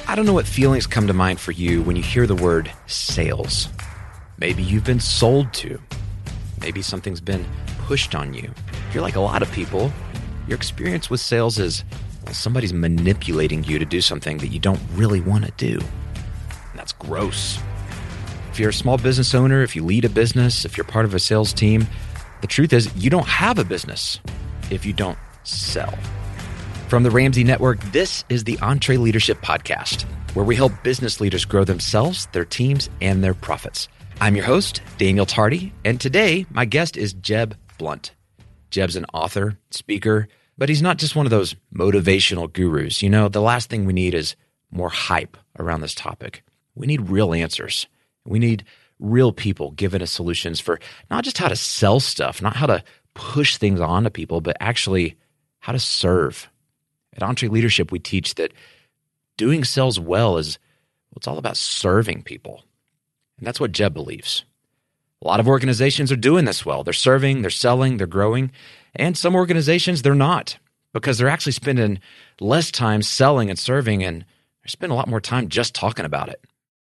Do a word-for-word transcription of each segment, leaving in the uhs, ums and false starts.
I don't know what feelings come to mind for you when you hear the word sales. Maybe you've been sold to. Maybe something's been pushed on you. If you're like a lot of people, your experience with sales is well, somebody's manipulating you to do something that you don't really want to do. And that's gross. If you're a small business owner, if you lead a business, if you're part of a sales team, the truth is you don't have a business if you don't sell. From the Ramsey Network, this is the EntreLeadership Podcast, where we help business leaders grow themselves, their teams, and their profits. I'm your host, Daniel Tardy, and today my guest is Jeb Blount. Jeb's an author, speaker, but he's not just one of those motivational gurus. You know, the last thing we need is more hype around this topic. We need real answers. We need real people giving us solutions for not just how to sell stuff, not how to push things on to people, but actually how to serve. At EntreLeadership, we teach that doing sales well is, well, it's all about serving people. And that's what Jeb believes. A lot of organizations are doing this well. They're serving, they're selling, they're growing. And some organizations, they're not, because they're actually spending less time selling and serving, and they're spending a lot more time just talking about it.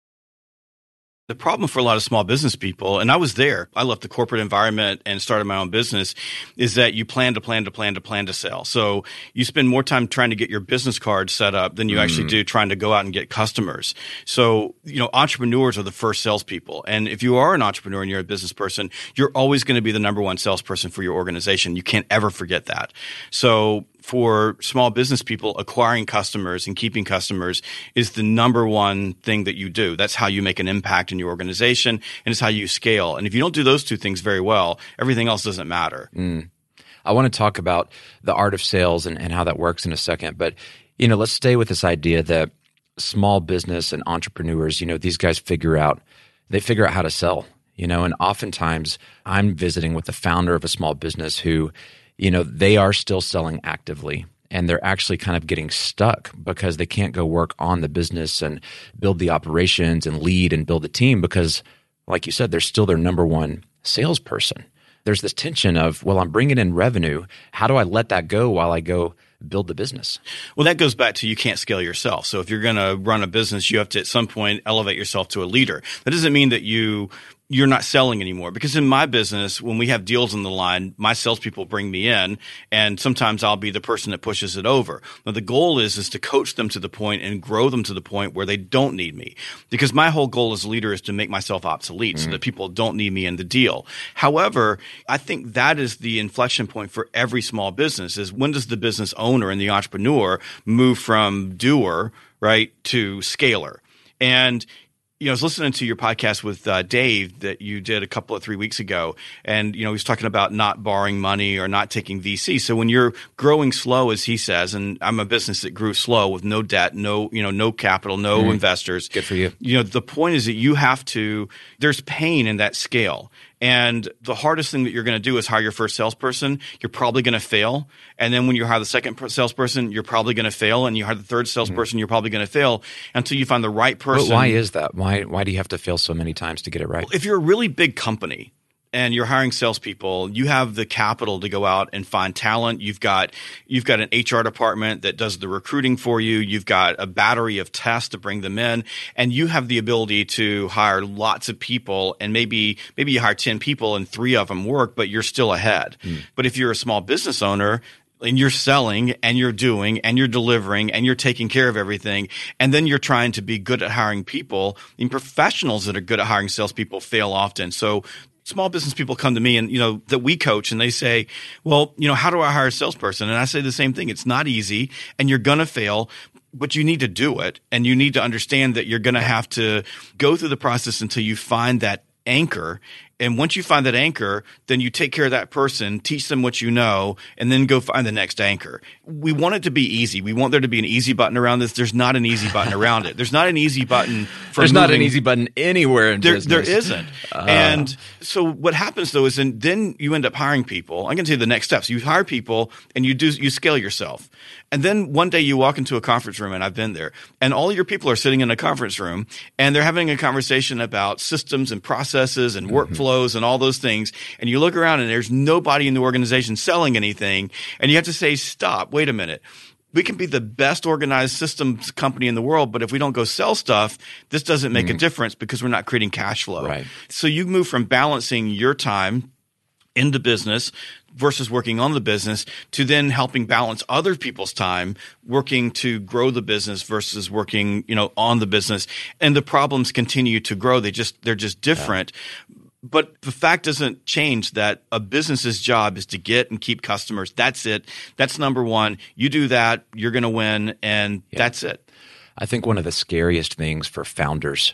The problem for a lot of small business people, and I was there, I left the corporate environment and started my own business, is that you plan to plan to plan to plan to sell. So you spend more time trying to get your business card set up than you mm. actually do trying to go out and get customers. So, you know, entrepreneurs are the first salespeople. And if you are an entrepreneur and you're a business person, you're always going to be the number one salesperson for your organization. You can't ever forget that. So for small business people, acquiring customers and keeping customers is the number one thing that you do. That's how you make an impact in your organization, and it's how you scale. And if you don't do those two things very well, everything else doesn't matter. Mm. I want to talk about the art of sales and, and how that works in a second. But, you know, let's stay with this idea that small business and entrepreneurs, you know, these guys figure out, they figure out how to sell, you know, and oftentimes I'm visiting with the founder of a small business who, you know, they are still selling actively, and they're actually kind of getting stuck because they can't go work on the business and build the operations and lead and build the team because, like you said, they're still their number one salesperson. There's this tension of, well, I'm bringing in revenue. How do I let that go while I go build the business? Well, that goes back to you can't scale yourself. So if you're going to run a business, you have to at some point elevate yourself to a leader. That doesn't mean that you you're not selling anymore. Because in my business, when we have deals on the line, my salespeople bring me in, and sometimes I'll be the person that pushes it over. Now, the goal is is to coach them to the point and grow them to the point where they don't need me. Because my whole goal as a leader is to make myself obsolete mm-hmm. so that people don't need me in the deal. However, I think that is the inflection point for every small business is when does the business owner and the entrepreneur move from doer, right, to scaler? And you know, I was listening to your podcast with uh, Dave that you did a couple of three weeks ago, and you know, he was talking about not borrowing money or not taking V C. So when you're growing slow, as he says, and I'm a business that grew slow with no debt, no you know, no capital, no mm. investors. Good for you. You know, the point is that you have to. There's pain in that scale. And the hardest thing that you're going to do is hire your first salesperson. You're probably going to fail. And then when you hire the second salesperson, you're probably going to fail. And you hire the third salesperson, mm-hmm. you're probably going to fail until you find the right person. But why is that? Why why do you have to fail so many times to get it right? Well, if you're a really big company and you're hiring salespeople, you have the capital to go out and find talent. You've got you've got an H R department that does the recruiting for you. You've got a battery of tests to bring them in, and you have the ability to hire lots of people. And maybe maybe you hire ten people and three of them work, but you're still ahead. Mm. But if you're a small business owner and you're selling and you're doing and you're delivering and you're taking care of everything, and then you're trying to be good at hiring people, and professionals that are good at hiring salespeople fail often. So small business people come to me and, you know, that we coach and they say, well, you know, how do I hire a salesperson? And I say the same thing. It's not easy and you're going to fail, but you need to do it. And you need to understand that you're going to have to go through the process until you find that anchor. And once you find that anchor, then you take care of that person, teach them what you know, and then go find the next anchor. We want it to be easy. We want there to be an easy button around this. There's not an easy button around it. There's not an easy button for There's moving. not an easy button anywhere in there, business. There isn't. Uh. And so what happens though is then, then you end up hiring people. I'm going to tell you the next steps. You hire people and you do you scale yourself. And then one day you walk into a conference room, and I've been there, and all your people are sitting in a conference room, and they're having a conversation about systems and processes and mm-hmm. workflows and all those things. And you look around, and there's nobody in the organization selling anything, and you have to say, stop, wait a minute. we can be the best organized systems company in the world, but if we don't go sell stuff, this doesn't make mm-hmm. a difference because we're not creating cash flow. Right. So you move from balancing your time in the business versus working on the business to then helping balance other people's time working to grow the business versus working, you know, on the business. And the problems continue to grow. They just they're just different. Yeah. But the fact doesn't change that a business's job is to get and keep customers. That's it. That's number one. You do that, you're going to win, and yeah. that's it. I think one of the scariest things for founders,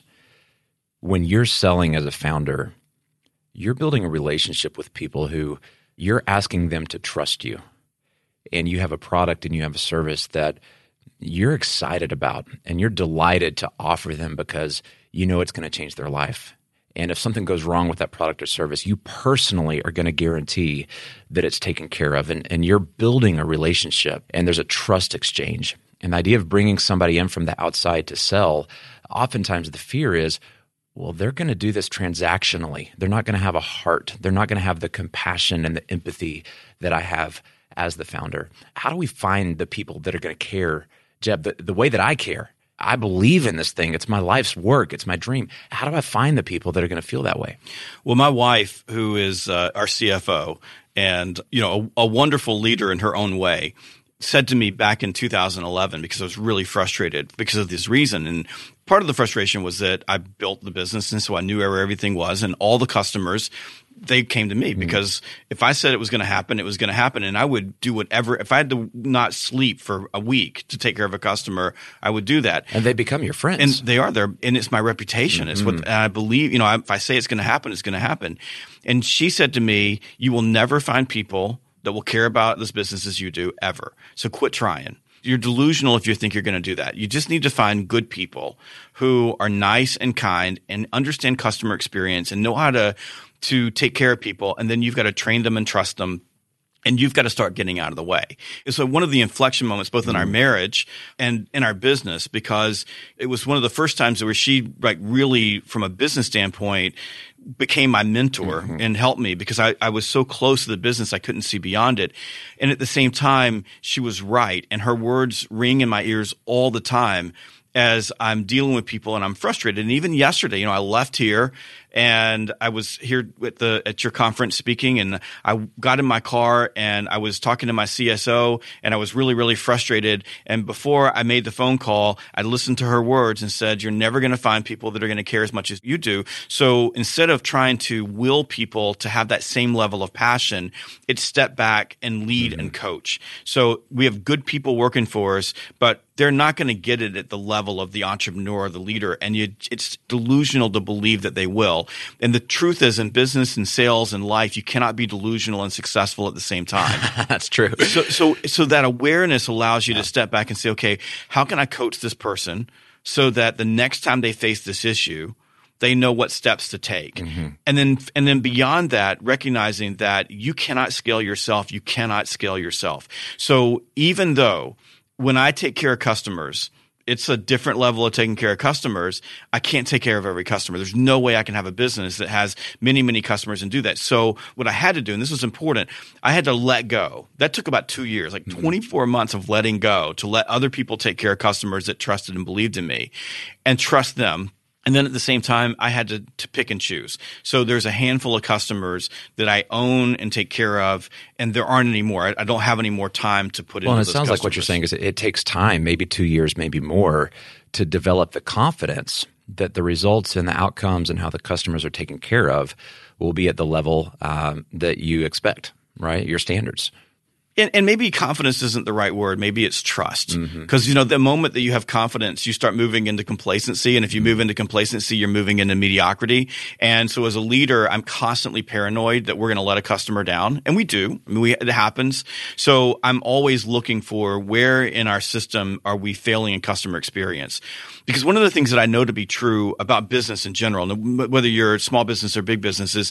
when you're selling as a founder, you're building a relationship with people who you're asking them to trust you. And you have a product and you have a service that you're excited about and you're delighted to offer them because you know it's going to change their life. And if something goes wrong with that product or service, you personally are going to guarantee that it's taken care of. And, and you're building a relationship and there's a trust exchange. And the idea of bringing somebody in from the outside to sell, oftentimes the fear is, well, they're going to do this transactionally. They're not going to have a heart. They're not going to have the compassion and the empathy that I have as the founder. How do we find the people that are going to care, Jeb, the, the way that I care? I believe in this thing. It's my life's work. It's my dream. How do I find the people that are going to feel that way? Well, my wife, who is uh, our C F O and, you know, a, a wonderful leader in her own way, said to me back in two thousand eleven, because I was really frustrated because of this reason. And part of the frustration was that I built the business, and so I knew where everything was, and all the customers, they came to me mm-hmm. because if I said it was going to happen, it was going to happen, and I would do whatever. If I had to not sleep for a week to take care of a customer, I would do that. And they become your friends. And they are there, and it's my reputation. Mm-hmm. It's what and I believe. You know, if I say it's going to happen, it's going to happen. And she said to me, "You will never find people that will care about this business as you do ever. So quit trying. You're delusional if you think you're going to do that. You just need to find good people who are nice and kind and understand customer experience and know how to to take care of people. And then you've got to train them and trust them. And you've got to start getting out of the way." And so one of the inflection moments, both in our marriage and in our business, because it was one of the first times where she, like, really, from a business standpoint, became my mentor mm-hmm. and helped me because I, I was so close to the business I couldn't see beyond it. And at the same time, she was right. And her words ring in my ears all the time as I'm dealing with people and I'm frustrated. And even yesterday, you know, I left here and I was here at the at your conference speaking, and I got in my car and I was talking to my C S O, and I was really, really frustrated. And before I made the phone call, I listened to her words and said, "You're never going to find people that are going to care as much as you do." So instead of trying to will people to have that same level of passion, it's step back and lead mm-hmm. and coach. So we have good people working for us, but they're not going to get it at the level of the entrepreneur or the leader. And you, it's delusional to believe that they will. And the truth is, in business and sales and life, you cannot be delusional and successful at the same time. That's true. So, so, so that awareness allows you yeah. to step back and say, okay, how can I coach this person so that the next time they face this issue, they know what steps to take. Mm-hmm. And then, and then beyond that, recognizing that you cannot scale yourself, you cannot scale yourself. So even though when I take care of customers, it's a different level of taking care of customers. I can't take care of every customer. There's no way I can have a business that has many, many customers and do that. So what I had to do, and this was important, I had to let go. That took about two years, like twenty-four months of letting go to let other people take care of customers that trusted and believed in me and trust them. And then at the same time, I had to, to pick and choose. So there's a handful of customers that I own and take care of, and there aren't any more. I, I don't have any more time to put in. Well, and it sounds customers. like what you're saying is it, it takes time, maybe two years, maybe more, to develop the confidence that the results and the outcomes and how the customers are taken care of will be at the level um, that you expect, right? Your standards. And, and maybe confidence isn't the right word. Maybe it's trust. Mm-hmm. Because, you know, the moment that you have confidence, you start moving into complacency. And if you move into complacency, you're moving into mediocrity. And so as a leader, I'm constantly paranoid that we're going to let a customer down. And we do. I mean, we, it happens. So I'm always looking for where in our system are we failing in customer experience. Because one of the things that I know to be true about business in general, whether you're a small business or big business, is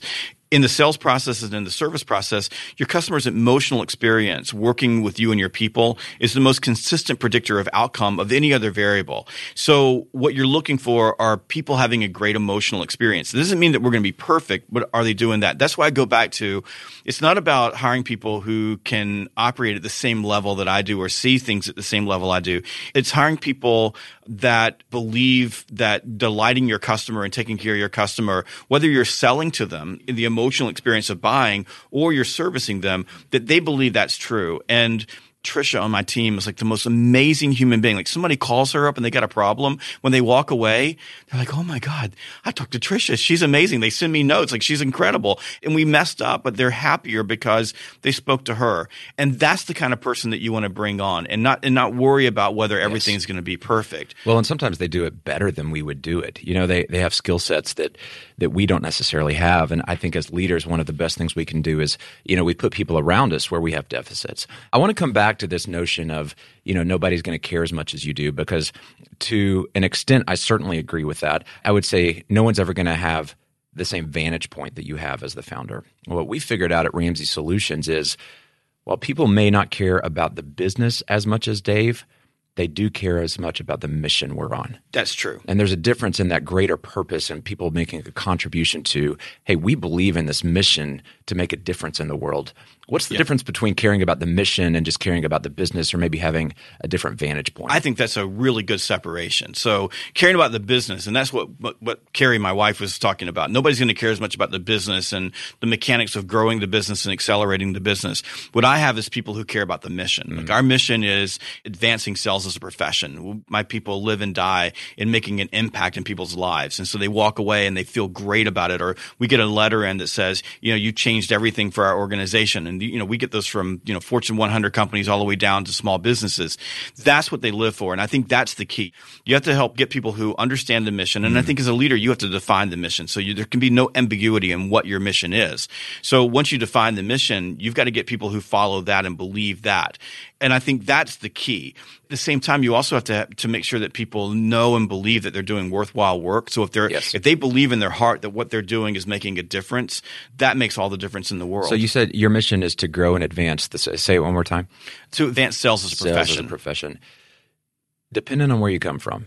in the sales process and in the service process, your customer's emotional experience working with you and your people is the most consistent predictor of outcome of any other variable. So what you're looking for are people having a great emotional experience. It doesn't mean that we're going to be perfect, but are they doing that? That's why I go back to, it's not about hiring people who can operate at the same level that I do or see things at the same level I do. It's hiring people that believe that delighting your customer and taking care of your customer, whether you're selling to them in the emotional experience of buying or you're servicing them, that they believe that's true. And Trisha on my team is like the most amazing human being. Like somebody calls her up and they got a problem. When they walk away, they're like, oh my God, I talked to Trisha. She's amazing. They send me notes. Like she's incredible. And we messed up, but they're happier because they spoke to her. And that's the kind of person that you want to bring on and not, and not worry about whether everything's yes. going to be perfect. Well, and sometimes they do it better than we would do it. You know, they, they have skill sets that, that we don't necessarily have. And I think as leaders, one of the best things we can do is, you know, we put people around us where we have deficits. I want to come back to this notion of, you know, nobody's going to care as much as you do, because to an extent, I certainly agree with that. I would say no one's ever going to have the same vantage point that you have as the founder. What we figured out at Ramsey Solutions is while people may not care about the business as much as Dave, they do care as much about the mission we're on. That's true. And there's a difference in that greater purpose and people making a contribution to, hey, we believe in this mission to make a difference in the world. What's the yeah. difference between caring about the mission and just caring about the business, or maybe having a different vantage point? I think that's a really good separation. So caring about the business, and that's what, what, what Carrie, my wife, was talking about. Nobody's going to care as much about the business and the mechanics of growing the business and accelerating the business. What I have is people who care about the mission. Mm-hmm. Like our mission is advancing sales as a profession. My people live and die in making an impact in people's lives. And so they walk away and they feel great about it. Or we get a letter in that says, you know, you changed everything for our organization. And, you know, we get those from, you know, Fortune one hundred companies all the way down to small businesses. That's what they live for. And I think that's the key. You have to help get people who understand the mission. And mm-hmm. I think as a leader, you have to define the mission. So you, there can be no ambiguity in what your mission is. So once you define the mission, you've got to get people who follow that and believe that. And I think that's the key. At the same time, you also have to to make sure that people know and believe that they're doing worthwhile work. So if they're yes. if they believe in their heart that what they're doing is making a difference, that makes all the difference in the world. So you said your mission is to grow and advance. This, say it one more time. To advance sales as a sales profession. As a profession. Depending on where you come from,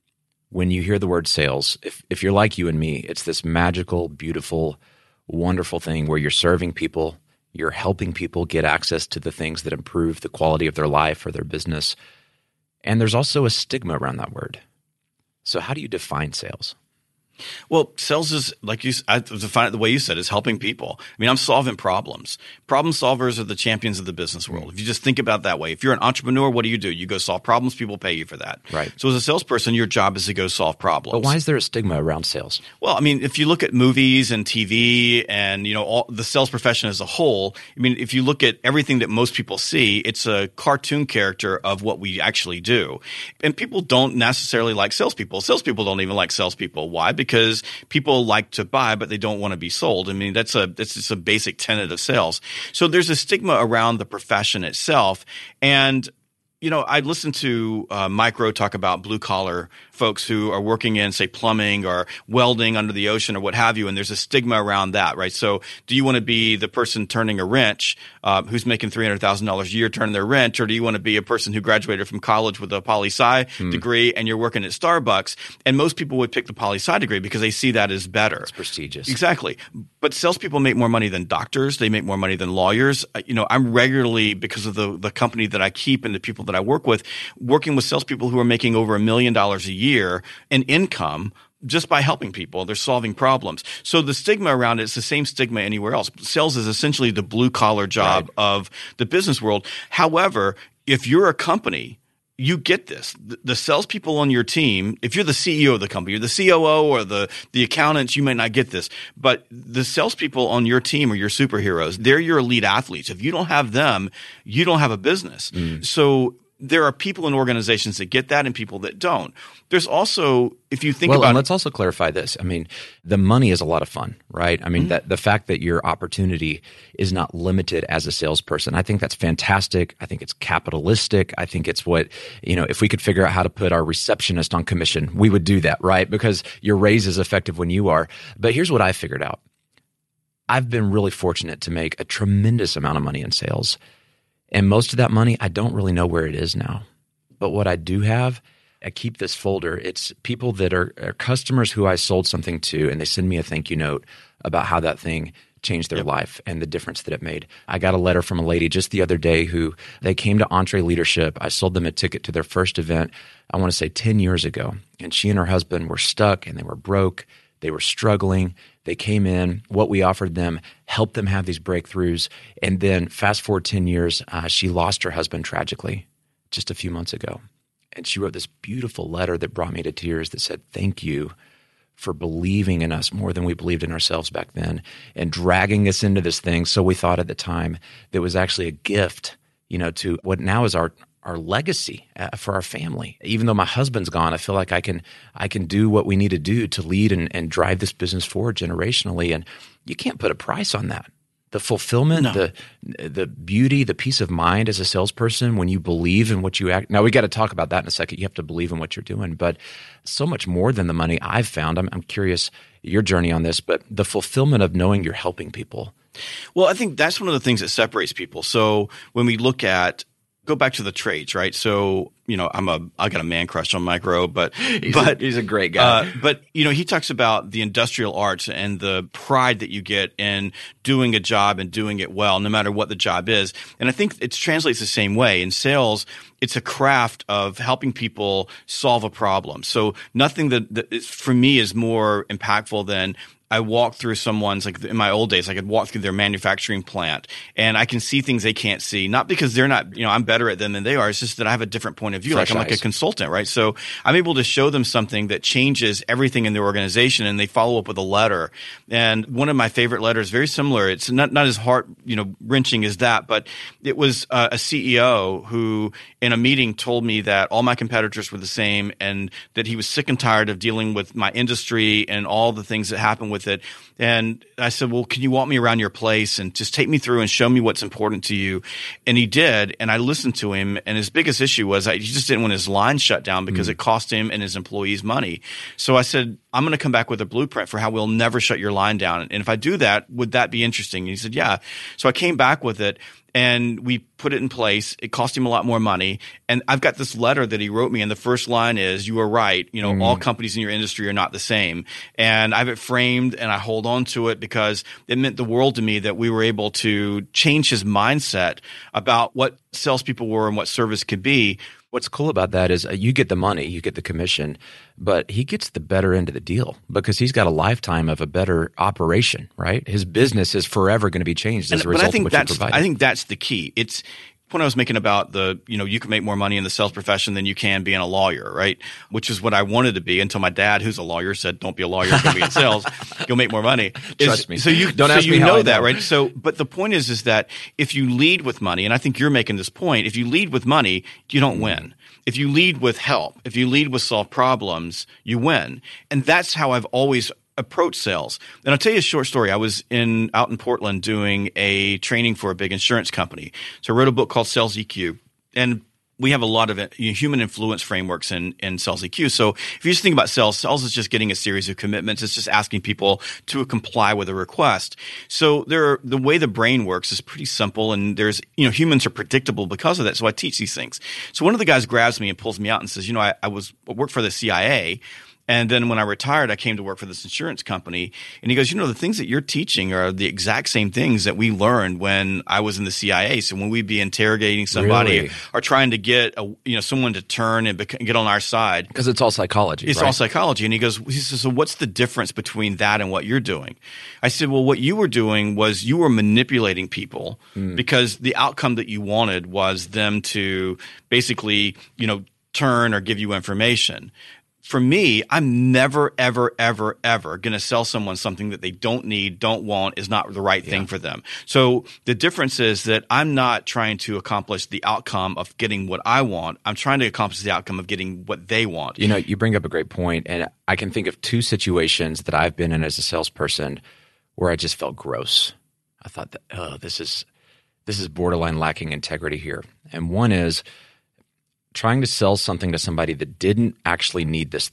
when you hear the word sales, if if you're like you and me, it's this magical, beautiful, wonderful thing where you're serving people. You're helping people get access to the things that improve the quality of their life or their business. And there's also a stigma around that word. So how do you define sales? Well, sales is, like you, I define it the way you said, is helping people. I mean, I'm solving problems. Problem solvers are the champions of the business world. Mm. If you just think about it that way, if you're an entrepreneur, what do you do? You go solve problems. People pay you for that. Right. So as a salesperson, your job is to go solve problems. But why is there a stigma around sales? Well, I mean, if you look at movies and T V and, you know, all the sales profession as a whole, I mean, if you look at everything that most people see, it's a cartoon character of what we actually do. And people don't necessarily like salespeople. Salespeople don't even like salespeople. Why? Because Because people like to buy, but they don't want to be sold. I mean, that's a that's just a basic tenet of sales. So there's a stigma around the profession itself. And, you know, I listened to uh, Mike Rowe talk about blue collar folks who are working in, say, plumbing or welding under the ocean or what have you, and there's a stigma around that, right? So do you want to be the person turning a wrench uh, who's making three hundred thousand dollars a year turning their wrench, or do you want to be a person who graduated from college with a poli-sci hmm. degree and you're working at Starbucks? And most people would pick the poli-sci degree because they see that as better. It's prestigious. Exactly. But salespeople make more money than doctors. They make more money than lawyers. You know, I'm regularly, because of the, the company that I keep and the people that I work with, working with salespeople who are making over a million dollars a year year in income just by helping people. They're solving problems. So the stigma around it is the same stigma anywhere else. Sales is essentially the blue collar job right. of the business world. However, if you're a company, you get this. The, the salespeople on your team, if you're the C E O of the company, you're the C O O or the, the accountants, you may not get this. But the salespeople on your team are your superheroes. They're your elite athletes. If you don't have them, you don't have a business. Mm. So there are people in organizations that get that and people that don't. There's also, if you think well, about and let's also clarify this. I mean, the money is a lot of fun, right? I mean, mm-hmm. that the fact that your opportunity is not limited as a salesperson, I think that's fantastic. I think it's capitalistic. I think it's what, you know, if we could figure out how to put our receptionist on commission, we would do that, right? Because your raise is effective when you are. But here's what I figured out. I've been really fortunate to make a tremendous amount of money in sales. And most of that money, I don't really know where it is now. But what I do have, I keep this folder. It's people that are, are customers who I sold something to, and they send me a thank you note about how that thing changed their yep. life and the difference that it made. I got a letter from a lady just the other day who they came to EntreLeadership. I sold them a ticket to their first event, I want to say ten years ago. And she and her husband were stuck and they were broke. They were struggling. They came in. What we offered them helped them have these breakthroughs. And then fast forward ten years, uh, she lost her husband tragically just a few months ago. And she wrote this beautiful letter that brought me to tears that said, thank you for believing in us more than we believed in ourselves back then and dragging us into this thing. So we thought at the time that was actually a gift, you know, to what now is our our legacy uh, for our family. Even though my husband's gone, I feel like I can I can do what we need to do to lead and, and drive this business forward generationally. And you can't put a price on that. The fulfillment, no. the the beauty, the peace of mind as a salesperson when you believe in what you act. Now, we got to talk about that in a second. You have to believe in what you're doing. But so much more than the money I've found. I'm, I'm curious your journey on this, but the fulfillment of knowing you're helping people. Well, I think that's one of the things that separates people. So when we look at go back to the trades, right? So, you know, I'm a, I got a man crush on Mike Rowe, but, he's but a, he's a great guy. Uh, but, you know, he talks about the industrial arts and the pride that you get in doing a job and doing it well, no matter what the job is. And I think it translates the same way. In sales, it's a craft of helping people solve a problem. So nothing that, that is, for me is more impactful than I walk through someone's, like in my old days, I could walk through their manufacturing plant and I can see things they can't see. Not because they're not, you know, I'm better at them than they are. It's just that I have a different point of view. Fresh like I'm eyes. like a consultant, right? So I'm able to show them something that changes everything in their organization and they follow up with a letter. And one of my favorite letters, very similar. It's not, not as heart, you know, wrenching as that, but it was uh, a C E O who in a meeting told me that all my competitors were the same and that he was sick and tired of dealing with my industry and all the things that happen with it. And I said, well, can you walk me around your place and just take me through and show me what's important to you? And he did. And I listened to him. And his biggest issue was I, he just didn't want his line shut down because mm. it cost him and his employees money. So I said, I'm going to come back with a blueprint for how we'll never shut your line down. And if I do that, would that be interesting? And he said, yeah. So I came back with it. And we put it in place. It cost him a lot more money. And I've got this letter that he wrote me. And the first line is, you are right. You know, mm. all companies in your industry are not the same. And I have it framed and I hold on to it because it meant the world to me that we were able to change his mindset about what salespeople were and what service could be. What's cool about that is uh, you get the money, you get the commission, but he gets the better end of the deal because he's got a lifetime of a better operation, right? His business is forever going to be changed as and, a result but I think of what that's, you provide. I think that's the key. It's when I was making about the, you know, you can make more money in the sales profession than you can being a lawyer, right? Which is what I wanted to be until my dad, who's a lawyer, said, don't be a lawyer, go be in sales. You'll make more money. Trust is, me. So you, don't so ask you me how know I know that, right? So, but the point is, is that if you lead with money, and I think you're making this point, if you lead with money, you don't win. If you lead with help, if you lead with solve problems, you win. And that's how I've always approached sales. And I'll tell you a short story. I was in out in Portland doing a training for a big insurance company. So I wrote a book called Sales E Q. And we have a lot of you know, human influence frameworks in, in Sales E Q. So if you just think about sales, sales is just getting a series of commitments. It's just asking people to comply with a request. So there are, the way the brain works is pretty simple, and there's you know humans are predictable because of that. So I teach these things. So one of the guys grabs me and pulls me out and says, you know, I, I was I worked for the C I A. And then when I retired, I came to work for this insurance company. And he goes, you know, the things that you're teaching are the exact same things that we learned when I was in the C I A. So when we'd be interrogating somebody Really? or trying to get a, you know someone to turn and bec- get on our side. Because it's all psychology, It's right? all psychology. And he goes, he says, so what's the difference between that and what you're doing? I said, well, what you were doing was you were manipulating people mm. because the outcome that you wanted was them to basically, you know, turn or give you information. For me, I'm never, ever, ever, ever going to sell someone something that they don't need, don't want, is not the right yeah. thing for them. So the difference is that I'm not trying to accomplish the outcome of getting what I want. I'm trying to accomplish the outcome of getting what they want. You know, you bring up a great point, and I can think of two situations that I've been in as a salesperson where I just felt gross. I thought, that, oh, this is this is borderline lacking integrity here. And one is trying to sell something to somebody that didn't actually need this thing,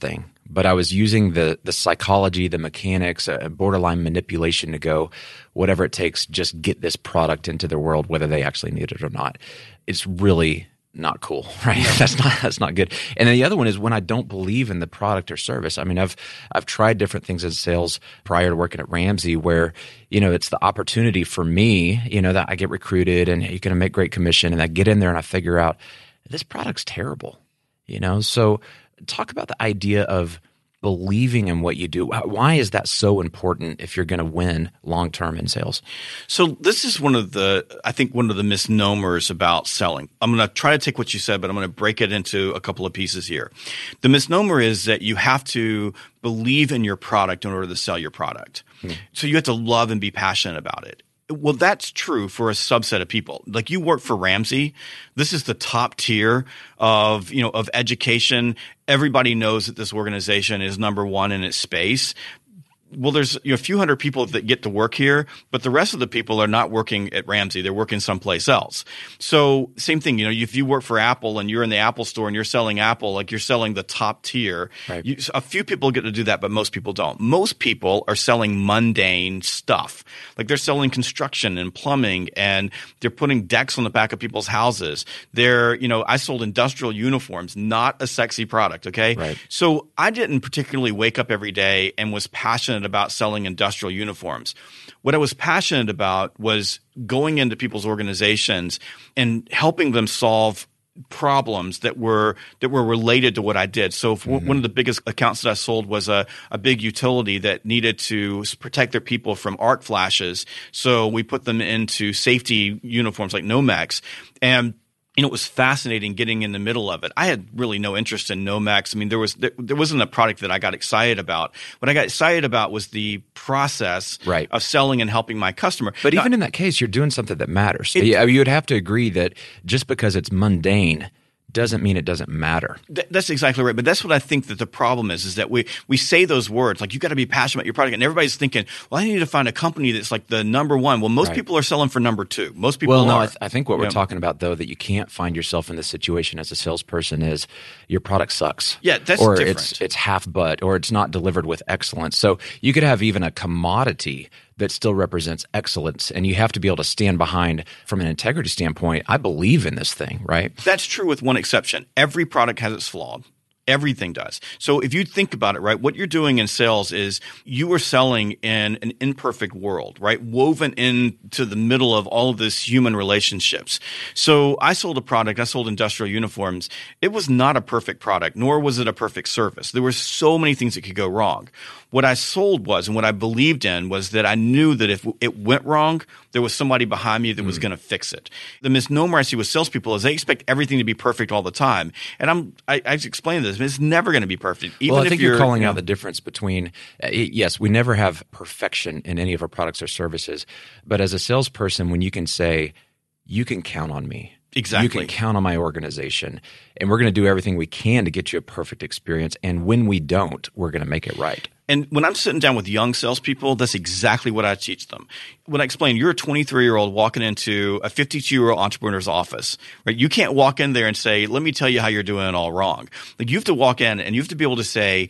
but I was using the the psychology, the mechanics, uh, borderline manipulation to go, whatever it takes, just get this product into the world, whether they actually need it or not. It's really not cool, right? No. That's not that's not good. And then the other one is when I don't believe in the product or service. I mean, I've I've tried different things in sales prior to working at Ramsey, where you know it's the opportunity for me, you know, that I get recruited and you're going to make great commission, and I get in there and I figure out this product's terrible, you know. So talk about the idea of believing in what you do. Why is that so important if you're going to win long term in sales? So this is one of the, I think, one of the misnomers about selling. I'm going to try to take what you said, but I'm going to break it into a couple of pieces here. The misnomer is that you have to believe in your product in order to sell your product. Hmm. So you have to love and be passionate about it. Well, that's true for a subset of people. Like you work for Ramsey. This is the top tier of, you know, of education. Everybody knows that this organization is number one in its space. Well, there's you know, a few hundred people that get to work here, but the rest of the people are not working at Ramsey. They're working someplace else. So same thing, you know, if you work for Apple and you're in the Apple store and you're selling Apple, like you're selling the top tier. Right. You, a few people get to do that, but most people don't. Most people are selling mundane stuff. Like they're selling construction and plumbing, and they're putting decks on the back of people's houses. They're, you know, I sold industrial uniforms, not a sexy product. Okay. Right. So I didn't particularly wake up every day and was passionate about selling industrial uniforms. What I was passionate about was going into people's organizations and helping them solve problems that were that were related to what I did. So mm-hmm. one of the biggest accounts that I sold was a, a big utility that needed to protect their people from arc flashes. So we put them into safety uniforms like Nomex. And you know, it was fascinating getting in the middle of it. I had really no interest in Nomex. I mean, there was there, there wasn't a product that I got excited about. What I got excited about was the process right. of selling and helping my customer. But now, even in that case, you're doing something that matters. It, you would have to agree that just because it's mundane doesn't mean it doesn't matter. Th- that's exactly right. But that's what I think that the problem is, is that we we say those words, like you got to be passionate about your product, and everybody's thinking, well, I need to find a company that's like the number one. Well, most right. people are selling for number two. Most people well, are. Well, no, I, th- I think what we're know. talking about, though, that you can't find yourself in this situation as a salesperson is your product sucks. Yeah, that's or different. it's it's half butt, or it's not delivered with excellence. So you could have even a commodity that still represents excellence, and you have to be able to stand behind from an integrity standpoint. I believe in this thing, right? That's true with one exception. Every product has its flaw. Everything does. So if you think about it, right, what you're doing in sales is you are selling in an imperfect world, right, woven into the middle of all of this human relationships. So I sold a product. I sold industrial uniforms. It was not a perfect product, nor was it a perfect service. There were so many things that could go wrong. What I sold was, and what I believed in was that I knew that if it went wrong, there was somebody behind me that was mm. going to fix it. The misnomer I see with salespeople is they expect everything to be perfect all the time. And I'm, I, I explained this. It's never going to be perfect. Even well, I if think you're, you're calling you know, out the difference between uh, – yes, we never have perfection in any of our products or services. But as a salesperson, when you can say, you can count on me. Exactly. You can count on my organization, and we're going to do everything we can to get you a perfect experience. And when we don't, we're going to make it right. And when I'm sitting down with young salespeople, that's exactly what I teach them. When I explain, you're a twenty-three-year-old walking into a fifty-two-year-old entrepreneur's office, right? You can't walk in there and say, let me tell you how you're doing it all wrong. Like you have to walk in and you have to be able to say,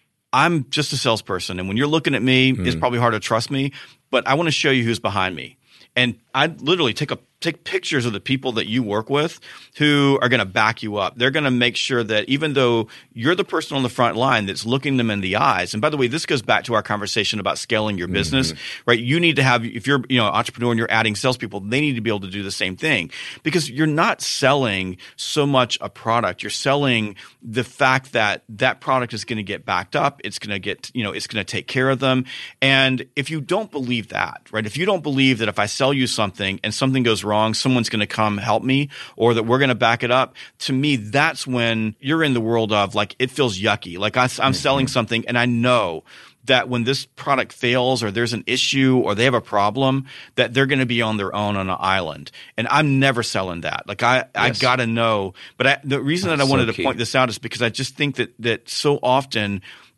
I'm just a salesperson. And when you're looking at me, mm. it's probably hard to trust me, but I want to show you who's behind me. And I literally take a take pictures of the people that you work with who are going to back you up. They're going to make sure that even though you're the person on the front line that's looking them in the eyes. And by the way, this goes back to our conversation about scaling your business, mm-hmm. right? You need to have, if you're, you know, an entrepreneur and you're adding salespeople, they need to be able to do the same thing because you're not selling so much a product. You're selling the fact that that product is going to get backed up. It's going to get, you know, it's going to take care of them. And if you don't believe that, right? If you don't believe that if I sell you something and something goes wrong, someone's going to come help me or that we're going to back it up. To me, that's when you're in the world of like, it feels yucky. Like I, I'm mm-hmm. selling something and I know that when this product fails or there's an issue or they have a problem, that they're going to be on their own on an island. And I'm never selling that. Like I, yes. I got to know. But I, the reason that's that I wanted so to point this out is because I just think that, that so often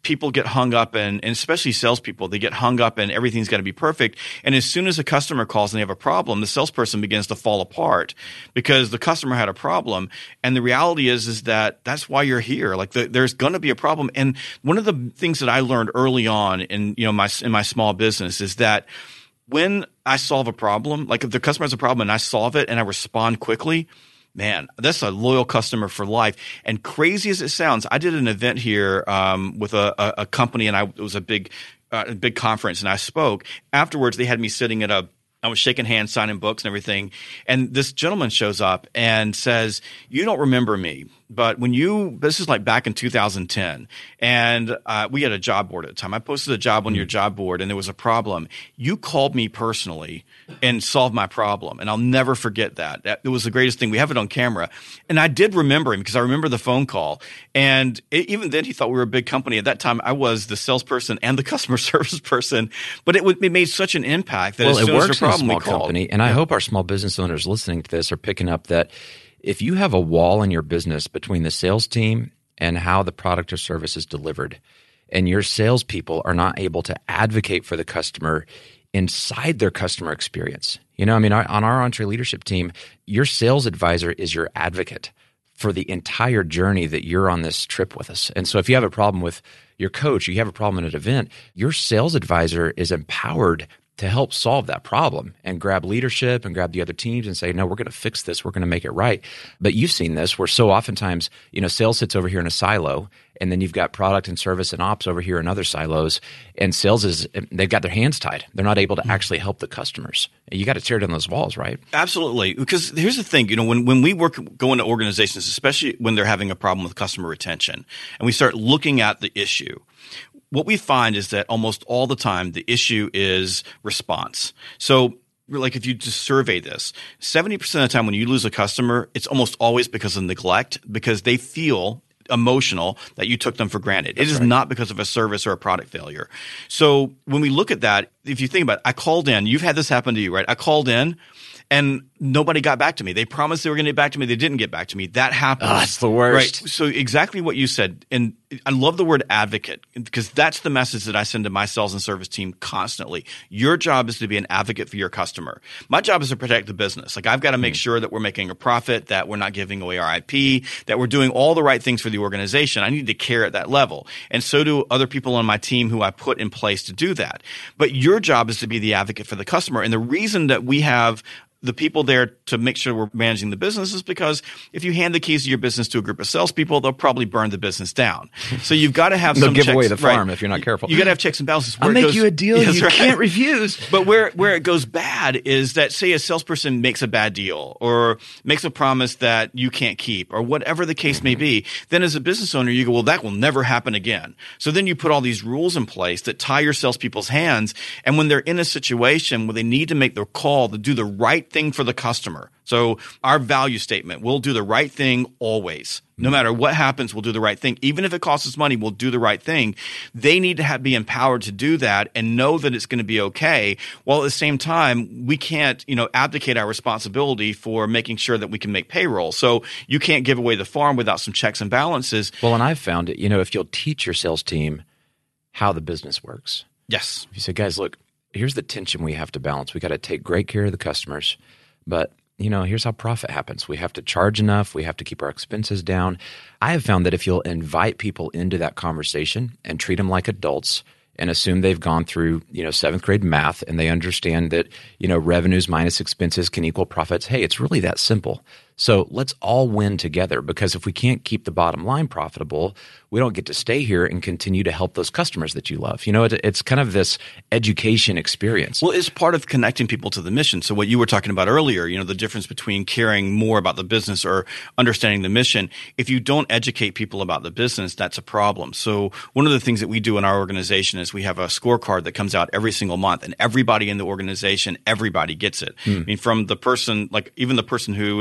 people get hung up in, and especially salespeople, they get hung up in everything's got to be perfect. And as soon as a customer calls and they have a problem, the salesperson begins to fall apart because the customer had a problem. And the reality is, is that that's why you're here. Like the, there's going to be a problem. And one of the things that I learned early on in, you know, my, in my small business is that when I solve a problem, like if the customer has a problem and I solve it and I respond quickly, man, that's a loyal customer for life. And crazy as it sounds, I did an event here um, with a, a, a company, and I, it was a big, uh, a big conference, and I spoke. Afterwards, they had me sitting at a I was shaking hands, signing books and everything. And this gentleman shows up and says, "You don't remember me, but when you – this is like back in two thousand ten. And uh, we had a job board at the time. I posted a job on your job board, and there was a problem. You called me personally and solved my problem. And I'll never forget that. That it was the greatest thing. We have it on camera. And I did remember him because I remember the phone call. And it, even then, he thought we were a big company. At that time, I was the salesperson and the customer service person. But it, it made such an impact that well, as soon it as works the problem in a we small called. company, and I hope our small business owners listening to this are picking up that if you have a wall in your business between the sales team and how the product or service is delivered, and your salespeople are not able to advocate for the customer inside their customer experience. You know, I mean, our, on our EntreLeadership team, your sales advisor is your advocate for the entire journey that you're on this trip with us. And so if you have a problem with your coach, or you have a problem at an event, your sales advisor is empowered to help solve that problem and grab leadership and grab the other teams and say, no, we're going to fix this. We're going to make it right. But you've seen this where so oftentimes, you know, sales sits over here in a silo, and then you've got product and service and ops over here in other silos, and sales is, they've got their hands tied. They're not able to actually help the customers. You got to tear down those walls, right? Absolutely. Because here's the thing, you know, when, when we work, go into organizations, especially when they're having a problem with customer retention, and we start looking at the issue, what we find is that almost all the time the issue is response. So like if you just survey this, seventy percent of the time when you lose a customer, it's almost always because of neglect, because they feel emotional that you took them for granted. That's it is right. Not because of a service or a product failure. So when we look at that, if you think about it, I called in, you've had this happen to you, right? I called in and nobody got back to me. They promised they were going to get back to me. They didn't get back to me. That happens. Oh, that's the worst. Right. So exactly what you said. And I love the word advocate because that's the message that I send to my sales and service team constantly. Your job is to be an advocate for your customer. My job is to protect the business. Like I've got to make mm. sure that we're making a profit, that we're not giving away our I P, that we're doing all the right things for the organization. I need to care at that level. And so do other people on my team who I put in place to do that. But your job is to be the advocate for the customer. And the reason that we have the people there to make sure we're managing the business is because if you hand the keys to your business to a group of salespeople, they'll probably burn the business down. So you've got to have they'll some give checks, away the farm right? if you're not careful. You got to have checks and balances. I'll make goes, you a deal yes, you right. can't refuse. But where where it goes bad is that, say, a salesperson makes a bad deal or makes a promise that you can't keep or whatever the case may be. Then as a business owner, you go, well, that will never happen again. So then you put all these rules in place that tie your salespeople's hands. And when they're in a situation where they need to make their call to do the right thing for the customer. So our value statement, we'll do the right thing always. No matter what happens, we'll do the right thing. Even if it costs us money, we'll do the right thing. They need to have, be empowered to do that and know that it's going to be okay. While at the same time, we can't, you know, abdicate our responsibility for making sure that we can make payroll. So you can't give away the farm without some checks and balances. Well, and I've found it, you know, if you'll teach your sales team how the business works. Yes. If you say, guys, look, here's the tension we have to balance. We got to take great care of the customers, but you know, here's how profit happens. We have to charge enough. We have to keep our expenses down. I have found that if you'll invite people into that conversation and treat them like adults and assume they've gone through, you know, seventh grade math and they understand that, you know, revenues minus expenses can equal profits. Hey, it's really that simple. So let's all win together, because if we can't keep the bottom line profitable, we don't get to stay here and continue to help those customers that you love. You know, it, it's kind of this education experience. Well, it's part of connecting people to the mission. So what you were talking about earlier, you know, the difference between caring more about the business or understanding the mission. If you don't educate people about the business, that's a problem. So one of the things that we do in our organization is we have a scorecard that comes out every single month, and everybody in the organization, everybody gets it. Hmm. I mean, from the person, like even the person who is mopping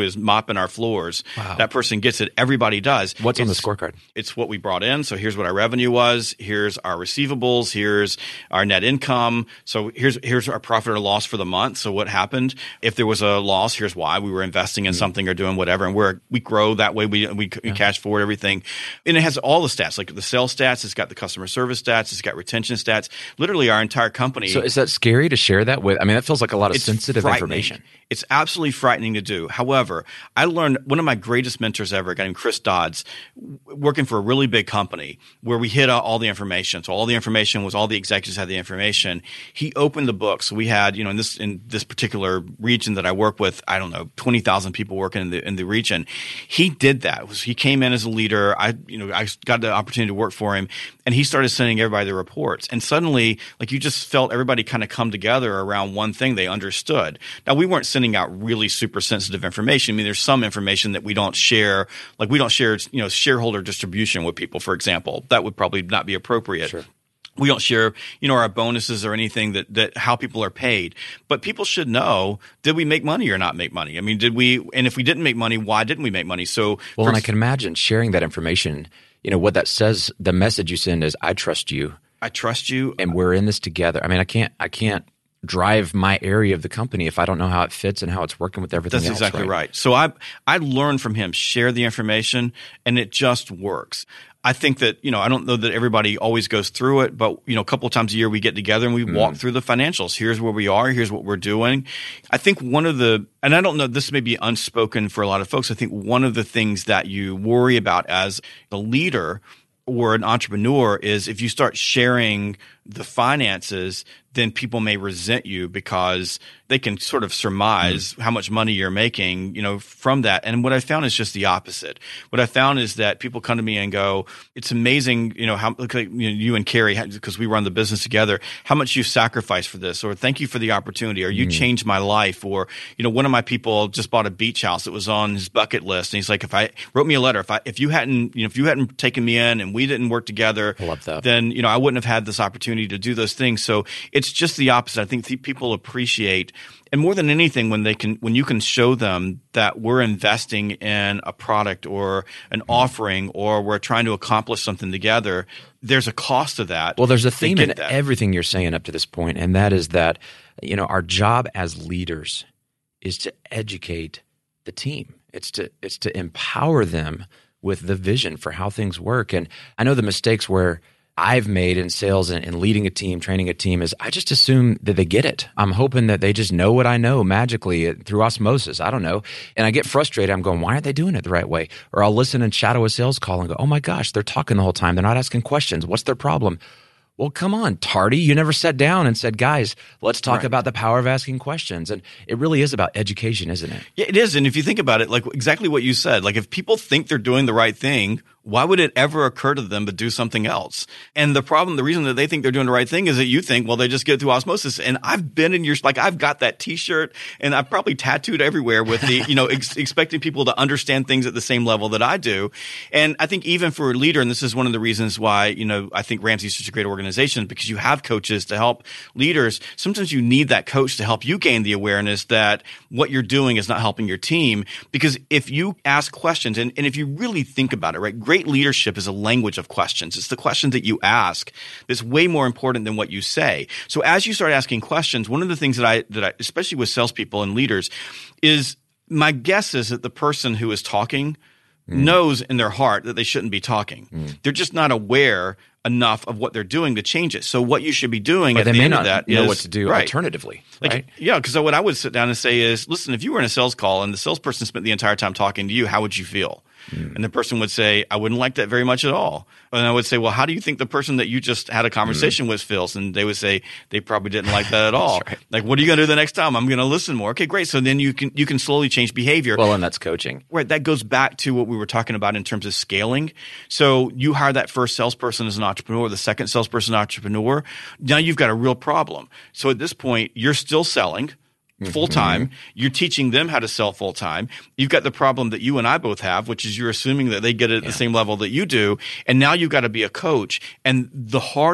mopping our floors. Wow. That person gets it. Everybody does. What's on the It's- scorecard? It's what we brought in. So here's what our revenue was. Here's our receivables. Here's our net income. So here's here's our profit or loss for the month. So what happened? If there was a loss, here's why. We were investing in mm-hmm. something or doing whatever, and we're we grow that way. We we, yeah. we cash forward everything, and it has all the stats, like the sales stats. It's got the customer service stats. It's got retention stats. Literally, our entire company. So is that scary to share that with? I mean, that feels like a lot of it's sensitive information. It's absolutely frightening to do. However, I learned one of my greatest mentors ever, a guy named Chris Dodds, working for a really big company where we hid all the information. So all the information was all the executives had the information. He opened the book. So we had, you know, in this in this particular region that I work with, I don't know, twenty thousand people working in the in the region. He did that. It was, he came in as a leader. I, you know, I got the opportunity to work for him, and he started sending everybody the reports. And suddenly, like you just felt everybody kind of come together around one thing they understood. Now we weren't sending out really super sensitive information. I mean, there's some information that we don't share, like we don't share, you know, shareholder distribution with people, for example. That would probably not be appropriate. Sure. We don't share, you know, our bonuses or anything that, that how people are paid. But people should know, did we make money or not make money? I mean, did we – and if we didn't make money, why didn't we make money? So – Well, and I can imagine sharing that information, you know, what that says, the message you send is I trust you. I trust you. And we're in this together. I mean, I can't I can't drive my area of the company if I don't know how it fits and how it's working with everything That's else. That's exactly right. right. So I I learned from him, share the information, and it just works. I think that, you know, I don't know that everybody always goes through it, but, you know, a couple of times a year we get together and we mm. walk through the financials. Here's where we are. Here's what we're doing. I think one of the – and I don't know, this may be unspoken for a lot of folks. I think one of the things that you worry about as a leader or an entrepreneur is if you start sharing the finances, then people may resent you because they can sort of surmise mm. how much money you're making, you know, from that. And what I found is just the opposite. What I found is that people come to me and go, it's amazing, you know, how like, you know, you and Carrie, because we run the business together, how much you've sacrificed for this, or thank you for the opportunity, or you mm. changed my life, or, you know, one of my people just bought a beach house that was on his bucket list. And he's like, if I wrote me a letter, if I, if you hadn't, you know, if you hadn't taken me in and we didn't work together, I love that. then, you know, I wouldn't have had this opportunity to do those things. So it's just the opposite. I think the people appreciate, and more than anything, when they can, when you can show them that we're investing in a product or an mm-hmm. offering, or we're trying to accomplish something together, there's a cost to that. Well, there's a theme in that. everything you're saying up to this point, and that is that, you know, our job as leaders is to educate the team. It's to it's to empower them with the vision for how things work. And I know the mistakes where I've made in sales and, and leading a team, training a team is I just assume that they get it. I'm hoping that they just know what I know magically through osmosis. I don't know. And I get frustrated. I'm going, why aren't they doing it the right way? Or I'll listen and shadow a sales call and go, oh my gosh, they're talking the whole time. They're not asking questions. What's their problem? Well, come on, tardy. You never sat down and said, guys, let's talk right. about the power of asking questions. And it really is about education, isn't it? Yeah, it is. And if you think about it, like exactly what you said, like if people think they're doing the right thing, why would it ever occur to them to do something else? And the problem, the reason that they think they're doing the right thing is that you think, well, they just get it through osmosis. And I've been in your, like I've got that T-shirt and I've probably tattooed everywhere with the, you know, ex- expecting people to understand things at the same level that I do. And I think even for a leader, and this is one of the reasons why, you know, I think Ramsey's such a great organization, because you have coaches to help leaders. Sometimes you need that coach to help you gain the awareness that what you're doing is not helping your team. Because if you ask questions, and, and if you really think about it, right, great leadership is a language of questions. It's the questions that you ask that's way more important than what you say. So as you start asking questions, one of the things that I, that I, especially with salespeople and leaders, is my guess is that the person who is talking mm. knows in their heart that they shouldn't be talking. Mm. They're just not aware enough of what they're doing to change it. So what you should be doing or at they the may end not of that know is what to do right. alternatively. Like, right? Yeah, because what I would sit down and say is, listen, if you were in a sales call and the salesperson spent the entire time talking to you, how would you feel? Mm. And the person would say, I wouldn't like that very much at all. And I would say, well, how do you think the person that you just had a conversation mm. with feels? And they would say, they probably didn't like that at all. Right. Like, what are you going to do the next time? I'm going to listen more. Okay, great. So then you can you can slowly change behavior. Well, and that's coaching. Right. That goes back to what we were talking about in terms of scaling. So you hire that first salesperson as an entrepreneur, the second salesperson entrepreneur. Now you've got a real problem. So at this point, you're still selling full time. Mm-hmm. You're teaching them how to sell full time. You've got the problem that you and I both have, which is you're assuming that they get it at yeah. the same level that you do. And now you've got to be a coach. And the hardest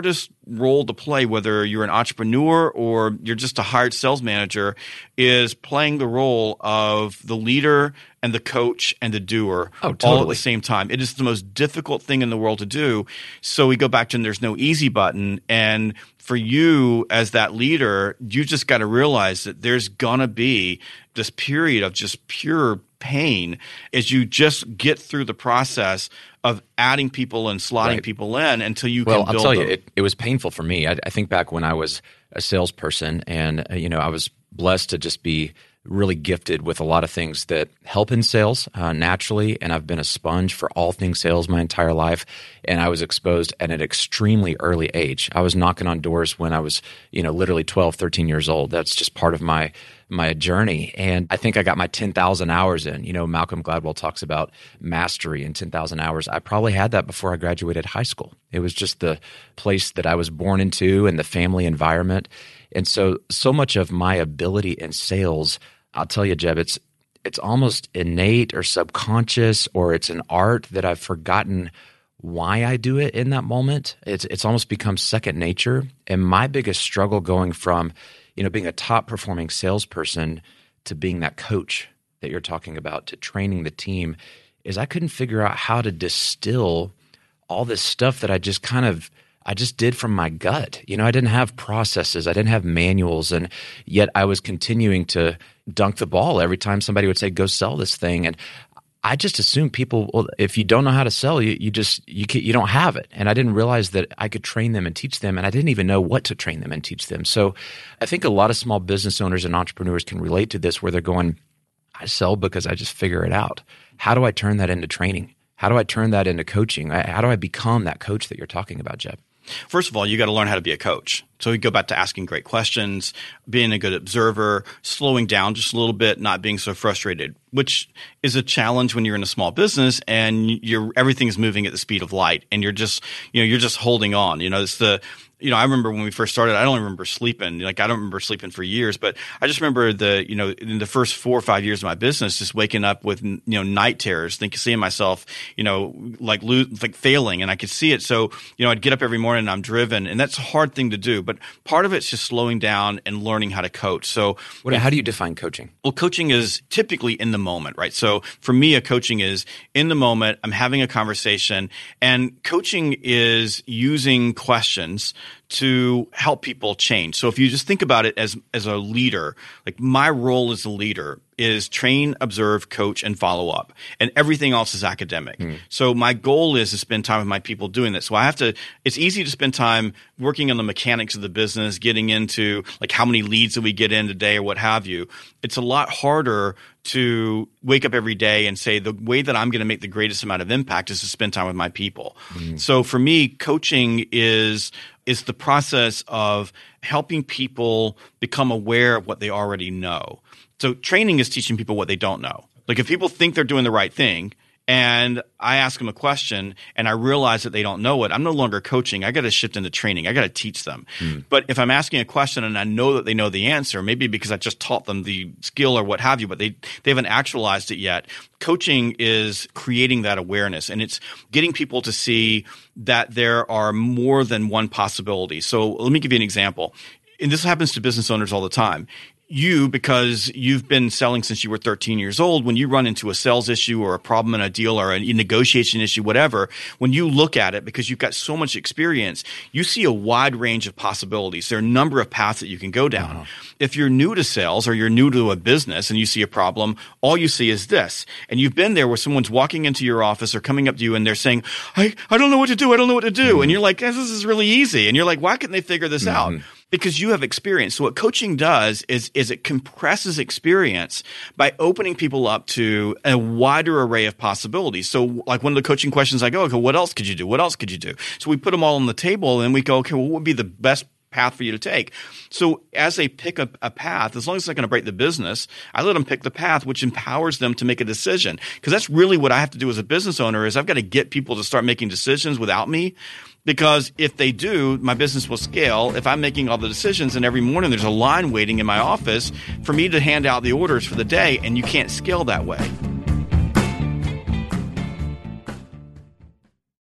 role to play, whether you're an entrepreneur or you're just a hired sales manager, is playing the role of the leader and the coach and the doer Oh, all at totally. the same time. It is the most difficult thing in the world to do. So we go back to there's no easy button. And for you as that leader, you just got to realize that there's going to be this period of just pure pain as you just get through the process of adding people and slotting Right. people in until you Well, can I'll build tell you, them. it, it was painful for me. I, I think back when I was a salesperson, and uh, you know, I was blessed to just be really gifted with a lot of things that help in sales uh, naturally, and I've been a sponge for all things sales my entire life. And I was exposed at an extremely early age. I was knocking on doors when I was, you know, literally twelve, thirteen years old. That's just part of my my journey. And I think I got my ten thousand hours in. You know, Malcolm Gladwell talks about mastery in ten thousand hours. I probably had that before I graduated high school. It was just the place that I was born into and the family environment. And so, so much of my ability in sales, I'll tell you, Jeb, it's it's almost innate or subconscious, or it's an art that I've forgotten why I do it in that moment. It's it's almost become second nature. And my biggest struggle going from, you know, being a top performing salesperson to being that coach that you're talking about, to training the team, is I couldn't figure out how to distill all this stuff that I just kind of I just did from my gut. You know, I didn't have processes, I didn't have manuals, and yet I was continuing to dunk the ball every time somebody would say, "Go sell this thing." And I just assumed people, well, if you don't know how to sell, you you just you can, you don't have it. And I didn't realize that I could train them and teach them, and I didn't even know what to train them and teach them. So I think a lot of small business owners and entrepreneurs can relate to this, where they're going, "I sell because I just figure it out. How do I turn that into training? How do I turn that into coaching? How do I become that coach that you're talking about, Jeb?" First of all, you got to learn how to be a coach. So we go back to asking great questions, being a good observer, slowing down just a little bit, not being so frustrated, which is a challenge when you're in a small business and you're everything is moving at the speed of light, and you're just you know you're just holding on. You know, it's the you know I remember when we first started, I don't remember sleeping. Like I don't remember sleeping for years, but I just remember the you know in the first four or five years of my business, just waking up with you know night terrors, thinking seeing myself you know like lo- like failing, and I could see it. So you know I'd get up every morning and I'm driven, and that's a hard thing to do. But part of it's just slowing down and learning how to coach. So What, how do you define coaching? well, coaching is typically in the moment, right? So for me, a coaching is in the moment. I'm having a conversation, and coaching is using questions to help people change. So if you just think about it as as a leader, like my role as a leader is train, observe, coach, and follow up. And everything else is academic. Mm. So my goal is to spend time with my people doing this. So I have to – it's easy to spend time working on the mechanics of the business, getting into like how many leads that we get in today or what have you. It's a lot harder to wake up every day and say the way that I'm going to make the greatest amount of impact is to spend time with my people. Mm. So for me, coaching is is the process of helping people become aware of what they already know. So training is teaching people what they don't know. Like if people think they're doing the right thing and I ask them a question and I realize that they don't know it, I'm no longer coaching. I got to shift into training. I got to teach them. Mm. But if I'm asking a question and I know that they know the answer, maybe because I just taught them the skill or what have you, but they, they haven't actualized it yet. Coaching is creating that awareness, and it's getting people to see that there are more than one possibility. So let me give you an example. And this happens to business owners all the time. You, because you've been selling since you were thirteen years old, when you run into a sales issue or a problem in a deal or a negotiation issue, whatever, when you look at it, because you've got so much experience, you see a wide range of possibilities. There are a number of paths that you can go down. Uh-huh. If you're new to sales or you're new to a business and you see a problem, all you see is this. And you've been there where someone's walking into your office or coming up to you and they're saying, I, I don't know what to do. I don't know what to do. Mm-hmm. And you're like, this is really easy. And you're like, why couldn't they figure this mm-hmm. out? Because you have experience. So what coaching does is, is it compresses experience by opening people up to a wider array of possibilities. So like one of the coaching questions I go, okay, what else could you do? What else could you do? So we put them all on the table and we go, okay, well, what would be the best path for you to take? So as they pick a, a path, as long as it's not going to break the business, I let them pick the path which empowers them to make a decision. Because that's really what I have to do as a business owner is I've got to get people to start making decisions without me. Because if they do, my business will scale. If I'm making all the decisions and every morning there's a line waiting in my office for me to hand out the orders for the day, and you can't scale that way.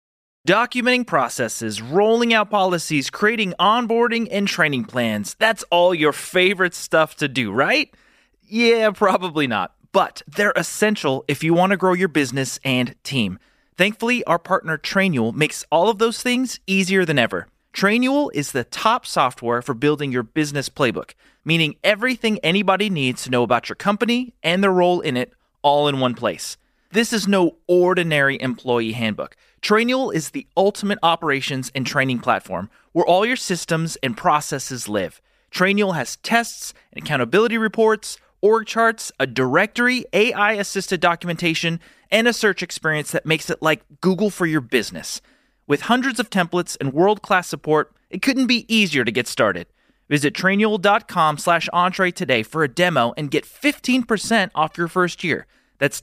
Documenting processes, rolling out policies, creating onboarding and training plans. That's all your favorite stuff to do, right? Yeah, probably not. But they're essential if you want to grow your business and team. Thankfully, our partner Trainual makes all of those things easier than ever. Trainual is the top software for building your business playbook, meaning everything anybody needs to know about your company and their role in it all in one place. This is no ordinary employee handbook. Trainual is the ultimate operations and training platform where all your systems and processes live. Trainual has tests and accountability reports, org charts, a directory, A I-assisted documentation, and a search experience that makes it like Google for your business. With hundreds of templates and world-class support, it couldn't be easier to get started. Visit trainual.com slash entree today for a demo and get fifteen percent off your first year. That's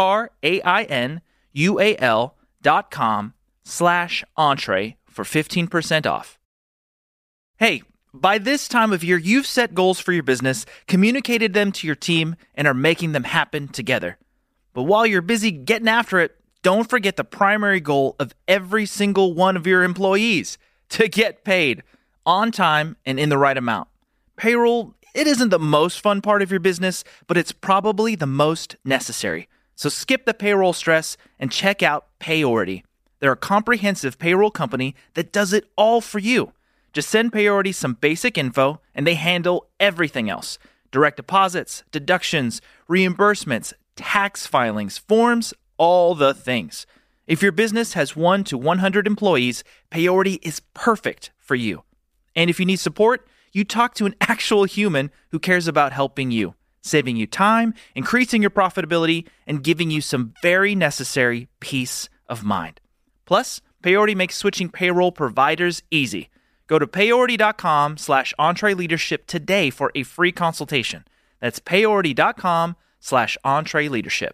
T-R-A-I-N-U-A-L dot com slash entree for fifteen percent off. Hey, by this time of year, you've set goals for your business, communicated them to your team, and are making them happen together. But while you're busy getting after it, don't forget the primary goal of every single one of your employees, to get paid on time and in the right amount. Payroll, it isn't the most fun part of your business, but it's probably the most necessary. So skip the payroll stress and check out Payority. They're a comprehensive payroll company that does it all for you. Just send Payority some basic info, and they handle everything else. Direct deposits, deductions, reimbursements, tax filings, forms, all the things. If your business has one to one hundred employees, Payority is perfect for you. And if you need support, you talk to an actual human who cares about helping you, saving you time, increasing your profitability, and giving you some very necessary peace of mind. Plus, Payority makes switching payroll providers easy. Go to payority.com slash entreleadership today for a free consultation. That's payority.com slash entreleadership.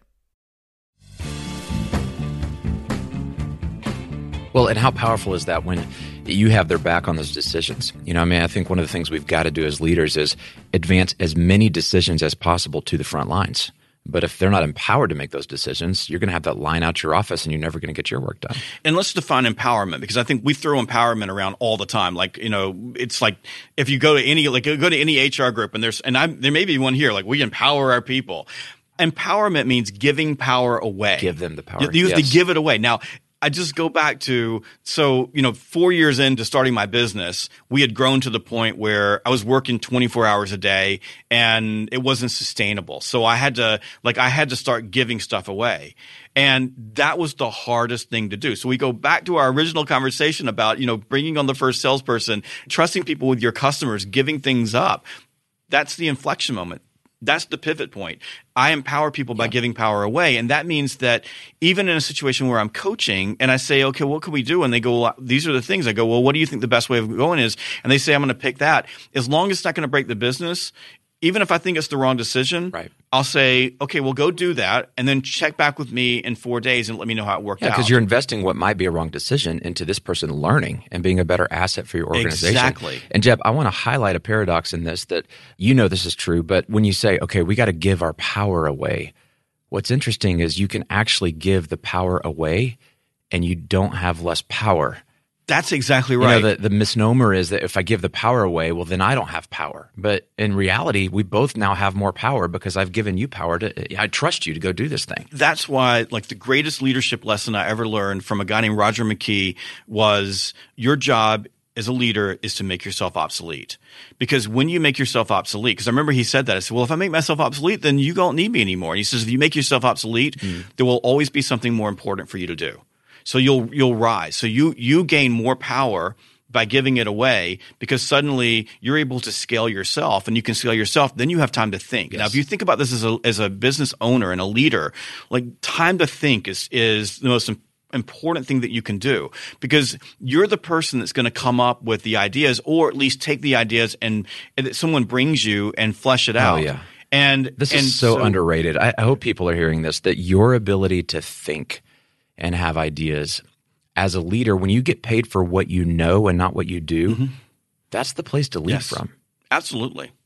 Well, and how powerful is that when you have their back on those decisions? You know, I mean, I think one of the things we've got to do as leaders is advance as many decisions as possible to the front lines. But if they're not empowered to make those decisions, you're going to have that line out your office and you're never going to get your work done. And let's define empowerment, because I think we throw empowerment around all the time. Like, you know, it's like if you go to any, like go to any H R group and there's, and I, there may be one here, like we empower our people. Empowerment means giving power away. Give them the power. You, you have yes. to give it away. Now, I just go back to, so, you know, four years into starting my business, we had grown to the point where I was working twenty-four hours a day and it wasn't sustainable. So I had to, like, I had to start giving stuff away. And that was the hardest thing to do. So we go back to our original conversation about, you know, bringing on the first salesperson, trusting people with your customers, giving things up. That's the inflection moment. That's the pivot point. I empower people by yeah. giving power away. And that means that even in a situation where I'm coaching and I say, okay, what can we do? And they go, well, these are the things. I go, well, what do you think the best way of going is? And they say, I'm going to pick that. As long as it's not going to break the business, even if I think it's the wrong decision, right. I'll say, okay, well, go do that and then check back with me in four days and let me know how it worked yeah, out. Because you're investing what might be a wrong decision into this person learning and being a better asset for your organization. Exactly. And Jeb, I want to highlight a paradox in this that you know this is true, but when you say, okay, we got to give our power away, what's interesting is you can actually give the power away and you don't have less power. That's exactly right. You know, the, the misnomer is that if I give the power away, well, then I don't have power. But in reality, we both now have more power because I've given you power to – I trust you to go do this thing. That's why, like, the greatest leadership lesson I ever learned from a guy named Roger McKee was your job as a leader is to make yourself obsolete. Because when you make yourself obsolete – because I remember he said that. I said, well, if I make myself obsolete, then you don't need me anymore. And he says, if you make yourself obsolete, mm. there will always be something more important for you to do. So you'll you'll rise. So you you gain more power by giving it away because suddenly you're able to scale yourself and you can scale yourself. Then you have time to think. Yes. Now, if you think about this as a as a business owner and a leader, like time to think is is the most important thing that you can do because you're the person that's going to come up with the ideas or at least take the ideas and, and that someone brings you and flesh it out. Oh, yeah. And this and is so, so underrated. I, I hope people are hearing this, that your ability to think and have ideas as a leader, when you get paid for what you know and not what you do, mm-hmm. that's the place to lead yes, from. Absolutely.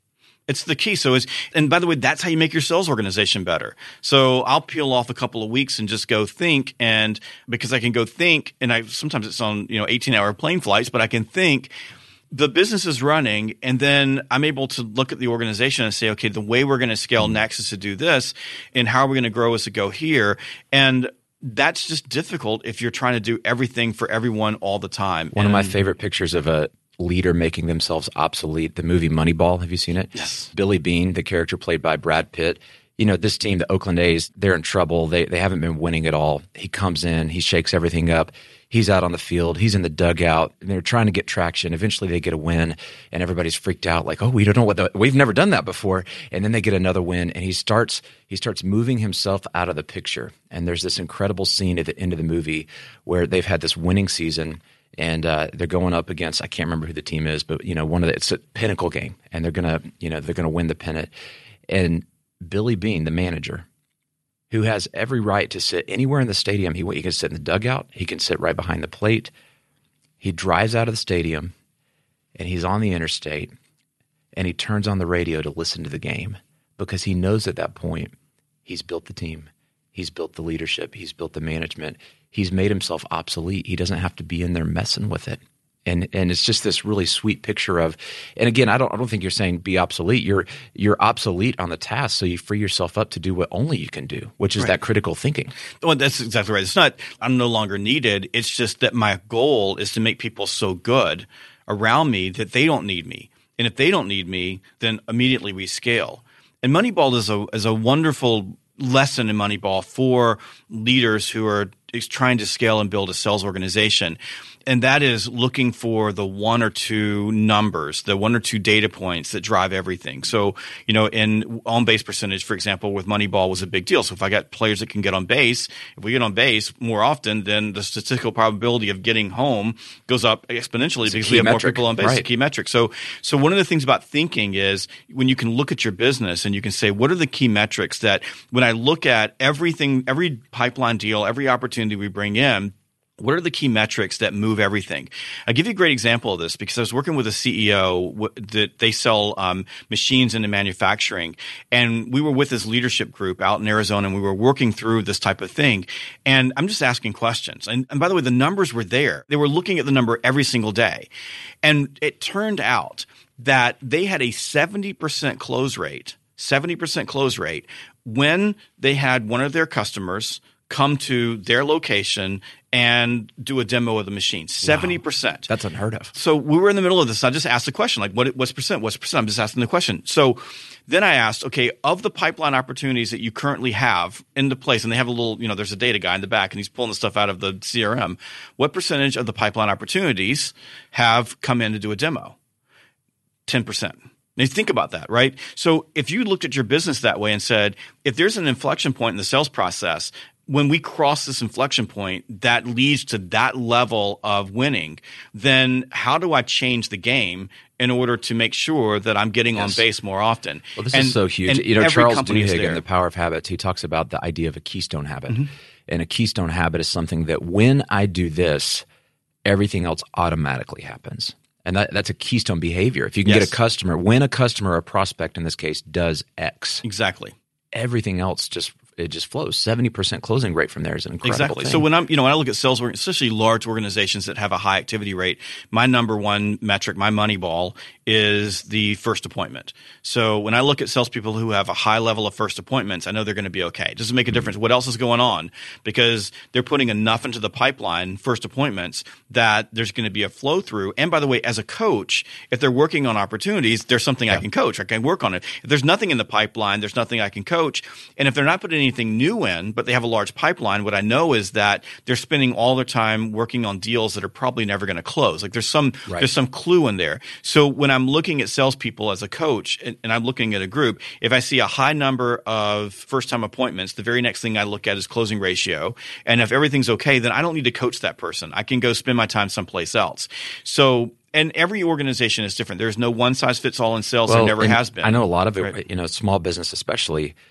It's the key. So, it's, and by the way, that's how you make your sales organization better. So I'll peel off a couple of weeks and just go think, and because I can go think, and I sometimes it's on you know eighteen hour plane flights, but I can think. The business is running, and then I'm able to look at the organization and say, okay, the way we're going to scale next is to do this, and how are we going to grow is to go here. And that's just difficult if you're trying to do everything for everyone all the time. One and, of my favorite pictures of a leader making themselves obsolete, the movie Moneyball. Have you seen it? Yes. Billy Beane, the character played by Brad Pitt. You know, this team, the Oakland A's, they're in trouble. They they haven't been winning at all. He comes in, he shakes everything up. He's out on the field. He's in the dugout. And they're trying to get traction. Eventually, they get a win, and everybody's freaked out, like, "Oh, we don't know what the, we've never done that before." And then they get another win, and he starts he starts moving himself out of the picture. And there's this incredible scene at the end of the movie where they've had this winning season, and uh, they're going up against, I can't remember who the team is, but you know, one of the, it's a pinnacle game, and they're gonna you know they're gonna win the pennant. And Billy Beane, the manager, who has every right to sit anywhere in the stadium. He, he can sit in the dugout. He can sit right behind the plate. He drives out of the stadium, and he's on the interstate, and he turns on the radio to listen to the game because he knows at that point he's built the team. He's built the leadership. He's built the management. He's made himself obsolete. He doesn't have to be in there messing with it. And and it's just this really sweet picture of, and again, I don't I don't think you're saying be obsolete. You're you're obsolete on the task, so you free yourself up to do what only you can do, which is right. that critical thinking. Well, that's exactly right. It's not I'm no longer needed. It's just that my goal is to make people so good around me that they don't need me. And if they don't need me, then immediately we scale. And Moneyball is a is a wonderful lesson in Moneyball for leaders who are trying to scale and build a sales organization. And that is looking for the one or two numbers, the one or two data points that drive everything. So, you know, in on base percentage, for example, with Moneyball was a big deal. So if I got players that can get on base, if we get on base more often, then the statistical probability of getting home goes up exponentially it's because we have metric. more people on base. Right. It's a key metric. So, so one of the things about thinking is when you can look at your business and you can say, what are the key metrics that when I look at everything, every pipeline deal, every opportunity we bring in, what are the key metrics that move everything? I'll give you a great example of this because I was working with a C E O w- that they sell um, machines into manufacturing. And we were with this leadership group out in Arizona, and we were working through this type of thing. And I'm just asking questions. And, and by the way, the numbers were there. They were looking at the number every single day. And it turned out that they had a seventy percent close rate, seventy percent close rate when they had one of their customers come to their location and do a demo of the machine. seventy percent. Wow, that's unheard of. So we were in the middle of this. I just asked the question, like, what, what's percent? What's percent? I'm just asking the question. So then I asked, okay, of the pipeline opportunities that you currently have into place, and they have a little, you know, there's a data guy in the back, and he's pulling the stuff out of the C R M. What percentage of the pipeline opportunities have come in to do a demo? ten percent. Now, think about that, right? So if you looked at your business that way and said, if there's an inflection point in the sales process, when we cross this inflection point that leads to that level of winning, then how do I change the game in order to make sure that I'm getting yes. on base more often? Well, this and, is so huge. You know, Charles Duhigg in The Power of Habits, he talks about the idea of a keystone habit. Mm-hmm. And a keystone habit is something that when I do this, everything else automatically happens. And that, that's a keystone behavior. If you can yes. get a customer, when a customer or a prospect in this case does X. Exactly. Everything else just it just flows. seventy percent closing rate from there is an incredible exactly. thing. So when I'm, you know, when I look at sales, especially large organizations that have a high activity rate, my number one metric, my Moneyball, is the first appointment. So when I look at salespeople who have a high level of first appointments, I know they're going to be okay. It doesn't make a difference what else is going on because they're putting enough into the pipeline, first appointments, that there's going to be a flow through. And by the way, as a coach, if they're working on opportunities, there's something yeah. I can coach. I can work on it. If there's nothing in the pipeline, there's nothing I can coach. And if they're not putting anything new in, but they have a large pipeline, what I know is that they're spending all their time working on deals that are probably never going to close. Like there's some right. there's some clue in there. So when I'm looking at salespeople as a coach and, and I'm looking at a group, if I see a high number of first-time appointments, the very next thing I look at is closing ratio. And if everything's okay, then I don't need to coach that person. I can go spend my time someplace else. So and every organization is different. There's no one size fits all in sales. Well, there never has been. I know a lot of it, right. you know, small business especially,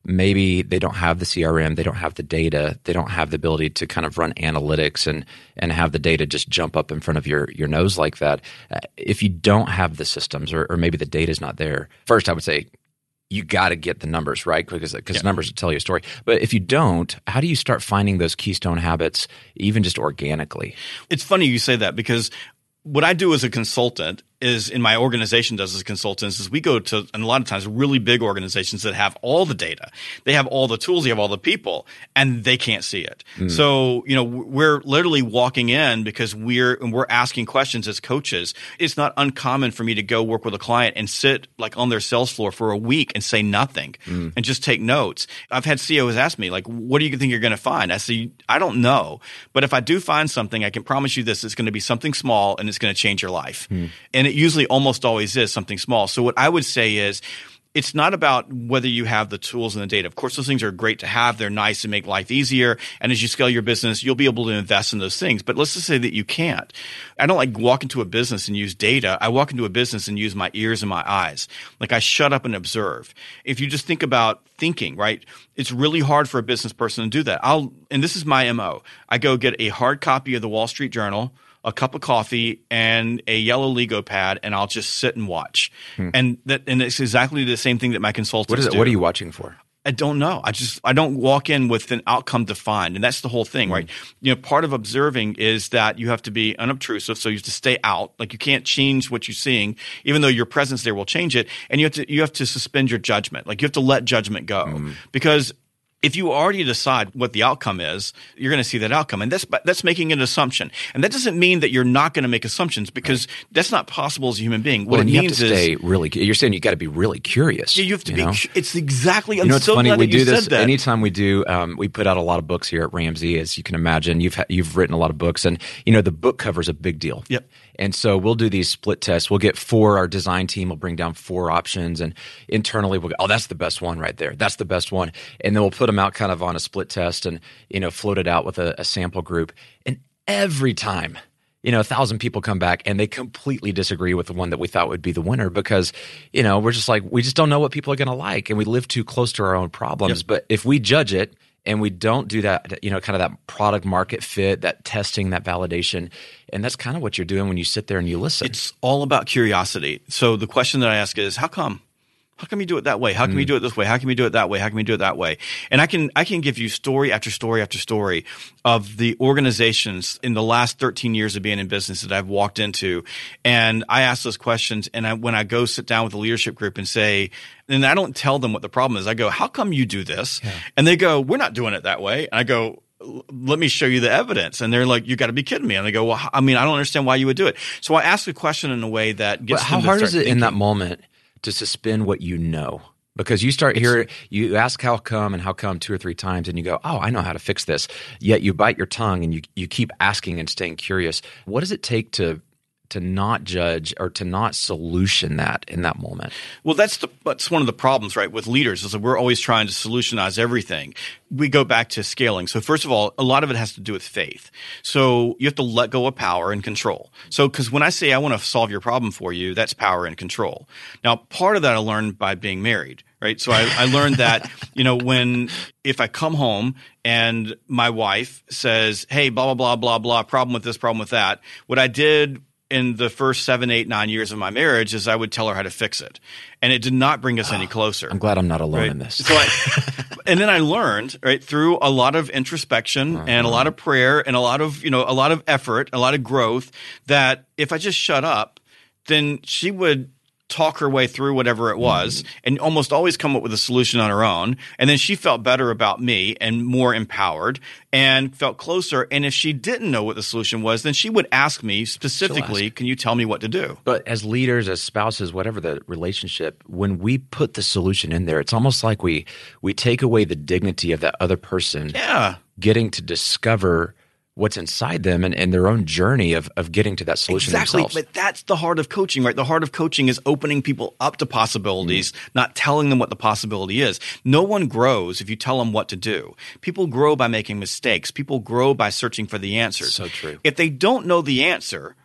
maybe they don't have the C R M, they don't have the data, they don't have the ability to kind of run analytics and and have the data just jump up in front of your your nose like that. Uh, if you don't have the systems, or, or maybe the data is not there, first I would say you got to get the numbers, right? Because because yeah. numbers tell you a story. But if you don't, how do you start finding those keystone habits, even just organically? It's funny you say that, because what I do as a consultant is, in my organization does as consultants, is we go to, and a lot of times, really big organizations that have all the data. They have all the tools, they have all the people, and they can't see it. Mm. So, you know, we're literally walking in because we're, and we're asking questions as coaches. It's not uncommon for me to go work with a client and sit like on their sales floor for a week and say nothing mm. and just take notes. I've had C E Os ask me, like, what do you think you're going to find? I say, I don't know. But if I do find something, I can promise you this, it's going to be something small and it's going to change your life. Mm. And it usually almost always is something small. So what I would say is, it's not about whether you have the tools and the data. Of course, those things are great to have. They're nice to make life easier. And as you scale your business, you'll be able to invest in those things. But let's just say that you can't. I don't like walk into a business and use data. I walk into a business and use my ears and my eyes. Like, I shut up and observe. If you just think about thinking, right? It's really hard for a business person to do that. I'll, and this is my M O. I go get a hard copy of the Wall Street Journal, a cup of coffee, and a yellow Lego pad, and I'll just sit and watch. Hmm. And that, and it's exactly the same thing that my consultants what is it, do. What are you watching for? I don't know. I just I don't walk in with an outcome defined, and that's the whole thing, hmm. right? You know, part of observing is that you have to be unobtrusive, so you have to stay out. Like, you can't change what you're seeing, even though your presence there will change it. And you have to you have to suspend your judgment. Like, you have to let judgment go, hmm. because if you already decide what the outcome is, you're going to see that outcome. And that's that's making an assumption. And that doesn't mean that you're not going to make assumptions, because right. that's not possible as a human being. What well, it you means have to is stay really. You're saying you got to be really curious. Yeah, you have to you be. Know? It's exactly. I'm you know, it's so funny. glad We that do you this said that. anytime we do. Um, we put out a lot of books here at Ramsey, as you can imagine. You've ha- you've written a lot of books, and you know the book cover is a big deal. Yep. And so we'll do these split tests. We'll get four. Our design team will bring down four options, and internally we'll go, oh, that's the best one right there. That's the best one. And then we'll put them out kind of on a split test, and you know, float it out with a, a sample group. And every time, you know, a thousand people come back and they completely disagree with the one that we thought would be the winner, because, you know, we're just like, we just don't know what people are going to like, and we live too close to our own problems. Yep. But if we judge it and we don't do that, you know, kind of that product market fit, that testing, that validation, and that's kind of what you're doing when you sit there and you listen. It's all about curiosity. So the question that I ask is, how come? How come you do it that way? How can mm. we do it this way? How can we do it that way? How can we do it that way? And I can I can give you story after story after story of the organizations in the last thirteen years of being in business that I've walked into. And I ask those questions, and I, when I go sit down with the leadership group and say, and I don't tell them what the problem is. I go, how come you do this? Yeah. And they go, we're not doing it that way. And I go, let me show you the evidence. And they're like, you got to be kidding me. And they go, well, I mean, I don't understand why you would do it. So I ask the question in a way that gets but how them to hard start is it thinking. In that moment to suspend what you know? Because you start here, you ask how come and how come two or three times, and you go, oh, I know how to fix this. Yet you bite your tongue and you you keep asking and staying curious. What does it take to to not judge or to not solution that in that moment? Well, that's the that's one of the problems, right, with leaders, is that we're always trying to solutionize everything. We go back to scaling. So first of all, a lot of it has to do with faith. So you have to let go of power and control. So because when I say I want to solve your problem for you, that's power and control. Now, part of that I learned by being married, right? So I, I learned that, you know, when if I come home and my wife says, hey, blah, blah, blah, blah, blah, problem with this, problem with that, what I did in the first seven, eight, nine years of my marriage is I would tell her how to fix it. And it did not bring us oh, any closer. I'm glad I'm not alone right? in this. So I, and then I learned, right, through a lot of introspection uh-huh. and a lot of prayer and a lot of, you know, a lot of effort, a lot of growth, that if I just shut up, then she would talk her way through whatever it was mm. and almost always come up with a solution on her own. And then she felt better about me and more empowered and felt closer. And if she didn't know what the solution was, then she would ask me specifically, ask. Can you tell me what to do? But as leaders, as spouses, whatever the relationship, when we put the solution in there, it's almost like we we take away the dignity of that other person yeah. getting to discover what's inside them and, and their own journey of, of getting to that solution exactly. themselves. But that's the heart of coaching, right? The heart of coaching is opening people up to possibilities, mm. not telling them what the possibility is. No one grows if you tell them what to do. People grow by making mistakes. People grow by searching for the answers. So true. If they don't know the answer,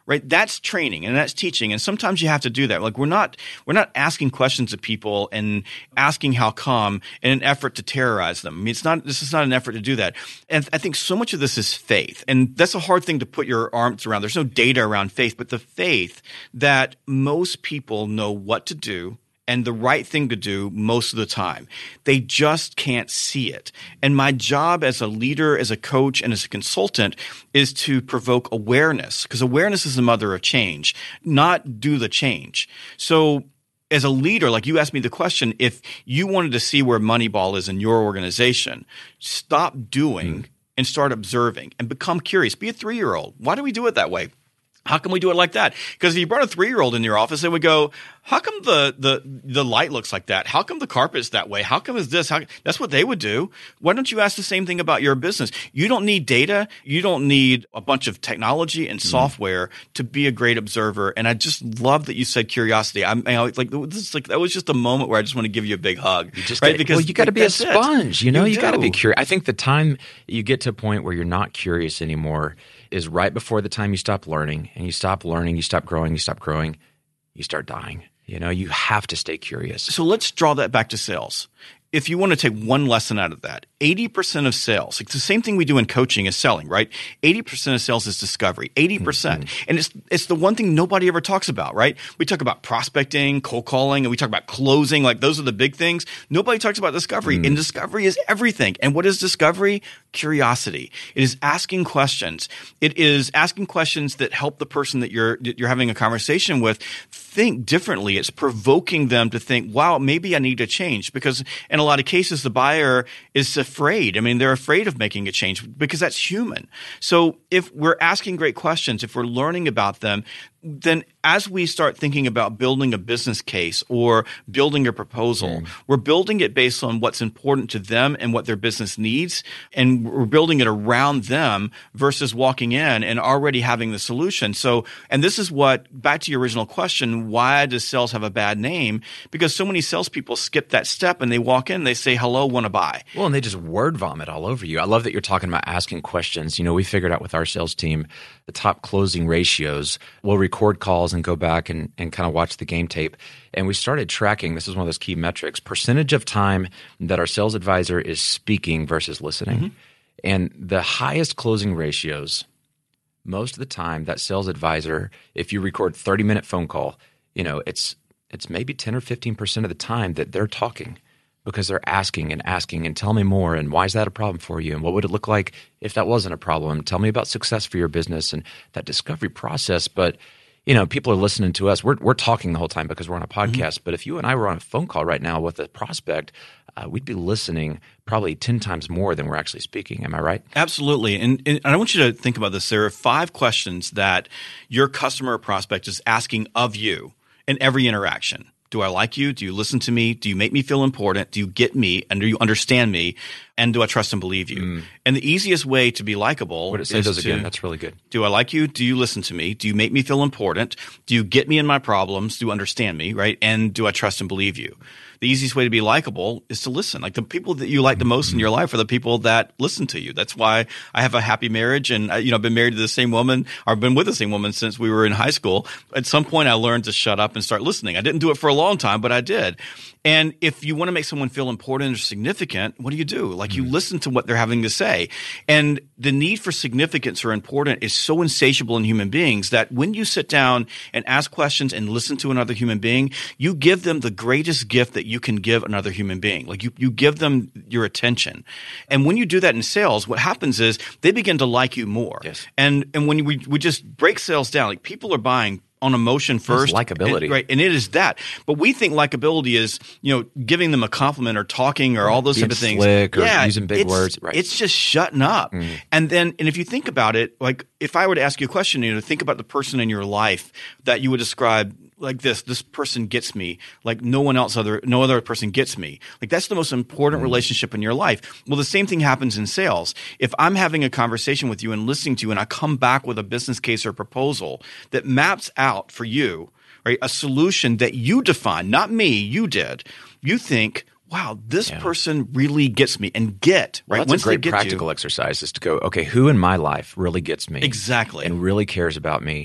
right? That's training and that's teaching. And sometimes you have to do that. Like we're not, we're not asking questions of people and asking how come in an effort to terrorize them. I mean, it's not, this is not an effort to do that. And I think so much of this is faith. And that's a hard thing to put your arms around. There's no data around faith, but the faith that most people know what to do and the right thing to do most of the time. They just can't see it. And my job as a leader, as a coach, and as a consultant is to provoke awareness, because awareness is the mother of change, not do the change. So as a leader, like you asked me the question, if you wanted to see where Moneyball is in your organization, stop doing mm. and start observing and become curious. Be a three-year-old. Why do we do it that way? How can we do it like that? Because if you brought a three-year-old in your office, they would go, how come the, the, the light looks like that? How come the carpet's that way? How come is this? How, that's what they would do. Why don't you ask the same thing about your business? You don't need data. You don't need a bunch of technology and mm-hmm. software to be a great observer. And I just love that you said curiosity. I'm I, like, this is like, that was just a moment where I just want to give you a big hug. You just right? Get, because well, you got to like, be a sponge. It. You know, you, you got to be curious. I think the time you get to a point where you're not curious anymore is right before the time you stop learning, and you stop learning, you stop growing, you stop growing, you start dying. You know, you have to stay curious. So let's draw that back to sales. If you want to take one lesson out of that, eighty percent of sales, it's the same thing we do in coaching is selling, right? eighty percent of sales is discovery, eighty percent. Mm-hmm. And it's it's the one thing nobody ever talks about, right? We talk about prospecting, cold calling, and we talk about closing. Like those are the big things. Nobody talks about discovery. Mm-hmm. And discovery is everything. And what is discovery? Curiosity. It is asking questions. It is asking questions that help the person that you're that you're having a conversation with think differently. It's provoking them to think, wow, maybe I need to change. Because in a lot of cases, the buyer is afraid. I mean, they're afraid of making a change because that's human. So if we're asking great questions, if we're learning about them, then as we start thinking about building a business case or building a proposal, mm. we're building it based on what's important to them and what their business needs. And we're building it around them versus walking in and already having the solution. So, and this is what, back to your original question, why does sales have a bad name? Because so many salespeople skip that step and they walk in, they say, hello, want to buy. Well, and they just word vomit all over you. I love that you're talking about asking questions. You know, we figured out with our sales team the top closing ratios. We'll record calls and go back and, and kind of watch the game tape. And we started tracking, this is one of those key metrics, percentage of time that our sales advisor is speaking versus listening. Mm-hmm. And the highest closing ratios, most of the time, that sales advisor, if you record thirty-minute phone call, you know, it's it's maybe ten or fifteen percent of the time that they're talking, because they're asking and asking and tell me more, and why is that a problem for you, and what would it look like if that wasn't a problem? Tell me about success for your business and that discovery process. But you know, people are listening to us. We're we're talking the whole time because we're on a podcast. Mm-hmm. But if you and I were on a phone call right now with a prospect, uh, we'd be listening probably ten times more than we're actually speaking. Am I right? Absolutely. And, and I want you to think about this. There are five questions that your customer or prospect is asking of you in every interaction. Do I like you? Do you listen to me? Do you make me feel important? Do you get me? And do you understand me? And do I trust and believe you? Mm. And the easiest way to be likable What it say is those to, again. That's really good. Do I like you? Do you listen to me? Do you make me feel important? Do you get me in my problems? Do you understand me? Right? And do I trust and believe you? The easiest way to be likable is to listen. Like the people that you like the most mm-hmm. in your life are the people that listen to you. That's why I have a happy marriage, and you know, I've been married to the same woman, or I've been with the same woman since we were in high school. At some point, I learned to shut up and start listening. I didn't do it for a long time, but I did. And if you want to make someone feel important or significant, what do you do? Like mm-hmm. you listen to what they're having to say. And the need for significance or important is so insatiable in human beings that when you sit down and ask questions and listen to another human being, you give them the greatest gift that you can give another human being. Like you, you give them your attention. And when you do that in sales, what happens is they begin to like you more. Yes. And and when we, we just break sales down, like people are buying on emotion first. It's likability. And, right. And it is that. But we think likability is, you know, giving them a compliment or talking or all those Being type of things. Slick or yeah, using big it's, words. Right. It's just shutting up. Mm. And then, and if you think about it, like if I were to ask you a question, you know, think about the person in your life that you would describe like this, this person gets me like no one else other, no other person gets me. Like that's the most important mm. relationship in your life. Well, the same thing happens in sales. If I'm having a conversation with you and listening to you and I come back with a business case or proposal that maps out for you, right, a solution that you define, not me, you did, you think, wow, this yeah. person really gets me, and get, right? Well, that's Once a great they get practical you, exercise is to go, okay, who in my life really gets me? Exactly. And really cares about me?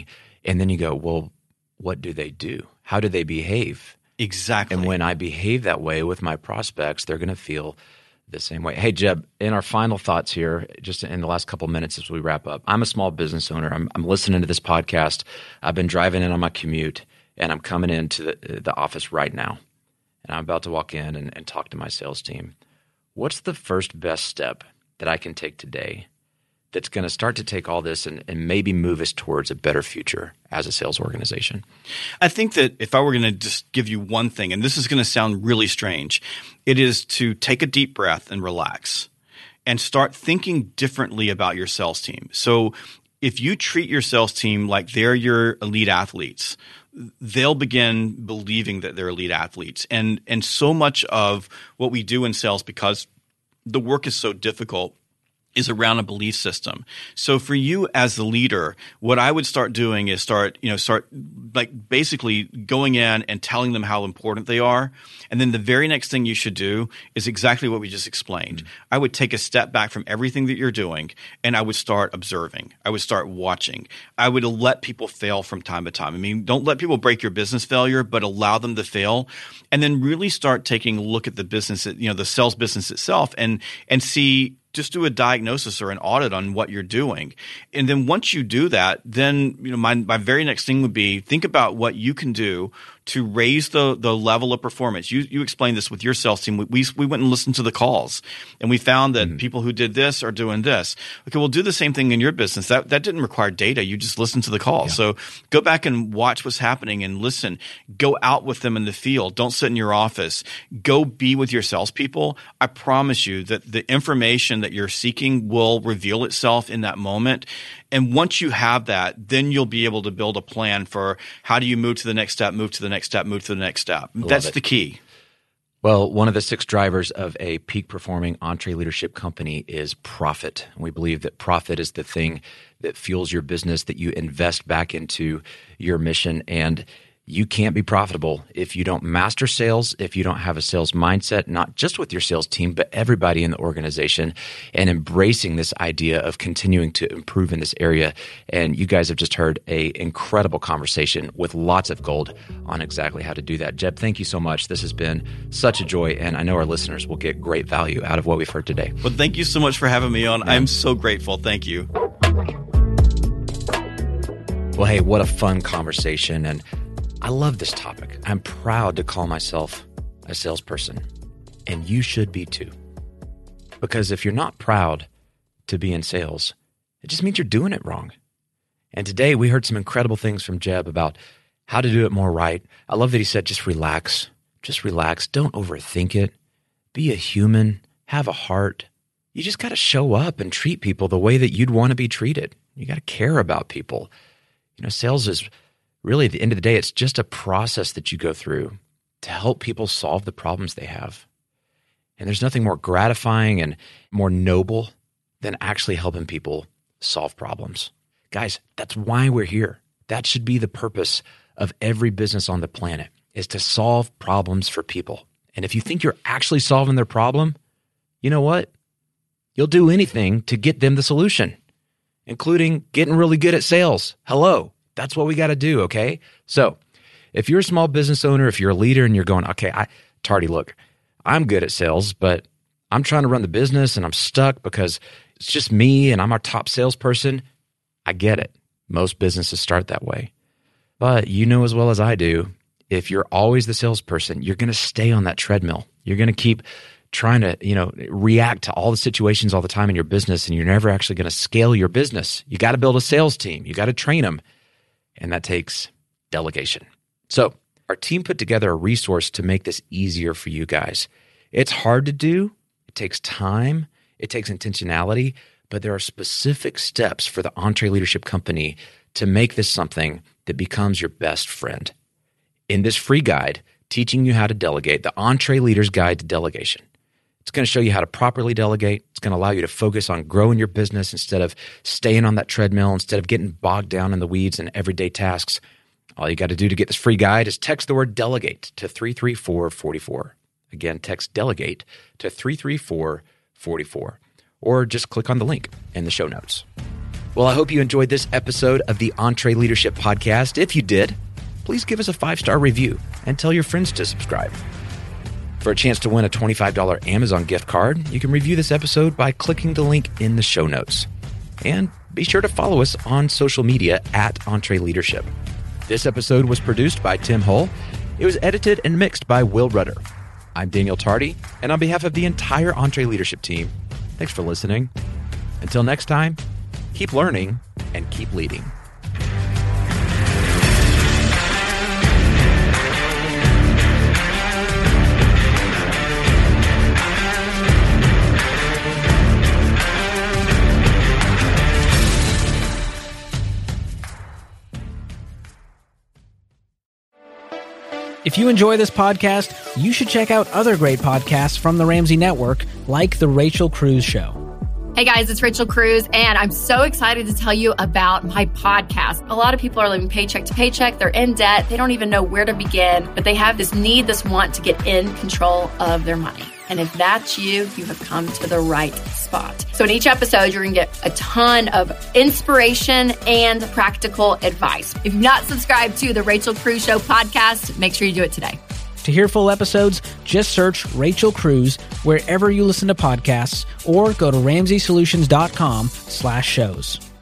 And then you go, well, what do they do? How do they behave? Exactly. And when I behave that way with my prospects, they're going to feel the same way. Hey, Jeb, in our final thoughts here, just in the last couple of minutes as we wrap up, I'm a small business owner. I'm, I'm listening to this podcast. I've been driving in on my commute, and I'm coming into the, the office right now. And I'm about to walk in and, and talk to my sales team. What's the first best step that I can take today that's going to start to take all this and, and maybe move us towards a better future as a sales organization? I think that if I were going to just give you one thing, and this is going to sound really strange, it is to take a deep breath and relax and start thinking differently about your sales team. So if you treat your sales team like they're your elite athletes, they'll begin believing that they're elite athletes. And, and so much of what we do in sales, because the work is so difficult, is around a belief system. So for you as the leader, what I would start doing is start, you know, start like basically going in and telling them how important they are. And then the very next thing you should do is exactly what we just explained. Mm-hmm. I would take a step back from everything that you're doing and I would start observing. I would start watching. I would let people fail from time to time. I mean, don't let people break your business failure, but allow them to fail. And then really start taking a look at the business, you know, the sales business itself and, and see, just do a diagnosis or an audit on what you're doing. And then once you do that, then you know my, my very next thing would be think about what you can do to raise the the level of performance. You you explained this with your sales team. We we, we went and listened to the calls, and we found that mm-hmm. people who did this are doing this. Okay, we'll do the same thing in your business. That that didn't require data. You just listened to the calls. Yeah. So go back and watch what's happening and listen. Go out with them in the field. Don't sit in your office. Go be with your salespeople. I promise you that the information that you're seeking will reveal itself in that moment. And once you have that, then you'll be able to build a plan for how do you move to the next step, move to the next step, move to the next step. Love That's it. the key. Well, one of the six drivers of a peak performing EntreLeadership company is profit. We believe that profit is the thing that fuels your business, that you invest back into your mission. And you can't be profitable if you don't master sales, if you don't have a sales mindset, not just with your sales team, but everybody in the organization, and embracing this idea of continuing to improve in this area. And you guys have just heard an incredible conversation with lots of gold on exactly how to do that. Jeb, thank you so much. This has been such a joy, and I know our listeners will get great value out of what we've heard today. Well, thank you so much for having me on. Yeah. I'm so grateful. Thank you. Well, hey, what a fun conversation. And I love this topic. I'm proud to call myself a salesperson, and you should be too. Because if you're not proud to be in sales, it just means you're doing it wrong. And today we heard some incredible things from Jeb about how to do it more right. I love that he said, just relax, just relax. Don't overthink it. Be a human, have a heart. You just got to show up and treat people the way that you'd want to be treated. You got to care about people. You know, sales is really, at the end of the day, it's just a process that you go through to help people solve the problems they have. And there's nothing more gratifying and more noble than actually helping people solve problems. Guys, that's why we're here. That should be the purpose of every business on the planet, is to solve problems for people. And if you think you're actually solving their problem, you know what? You'll do anything to get them the solution, including getting really good at sales. Hello. That's what we got to do, okay? So if you're a small business owner, if you're a leader and you're going, okay, I, Tardy, look, I'm good at sales, but I'm trying to run the business and I'm stuck because it's just me and I'm our top salesperson. I get it. Most businesses start that way. But you know as well as I do, if you're always the salesperson, you're going to stay on that treadmill. You're going to keep trying to, you know, react to all the situations all the time in your business, and you're never actually going to scale your business. You got to build a sales team. You got to train them. And that takes delegation. So our team put together a resource to make this easier for you guys. It's hard to do. It takes time. It takes intentionality. But there are specific steps for the EntreLeadership company to make this something that becomes your best friend. In this free guide, teaching you how to delegate, the EntreLeader's Guide to Delegation, it's going to show you how to properly delegate. It's going to allow you to focus on growing your business instead of staying on that treadmill, instead of getting bogged down in the weeds and everyday tasks. All you got to do to get this free guide is text the word delegate to three three four four four. Again, text delegate to three three four four four. Or just click on the link in the show notes. Well, I hope you enjoyed this episode of the EntreLeadership Podcast. If you did, please give us a five-star review and tell your friends to subscribe. For a chance to win a twenty-five dollars Amazon gift card, you can review this episode by clicking the link in the show notes. And be sure to follow us on social media at EntreLeadership. This episode was produced by Tim Hull. It was edited and mixed by Will Rudder. I'm Daniel Tardy, and on behalf of the entire EntreLeadership team, thanks for listening. Until next time, keep learning and keep leading. If you enjoy this podcast, you should check out other great podcasts from the Ramsey Network, like The Rachel Cruz Show. Hey guys, it's Rachel Cruz, and I'm so excited to tell you about my podcast. A lot of people are living paycheck to paycheck. They're in debt. They don't even know where to begin, but they have this need, this want to get in control of their money. And if that's you, you have come to the right spot. So in each episode, you're going to get a ton of inspiration and practical advice. If you've not subscribed to the Rachel Cruz Show podcast, make sure you do it today. To hear full episodes, just search Rachel Cruz wherever you listen to podcasts or go to ramsey solutions dot com slash shows.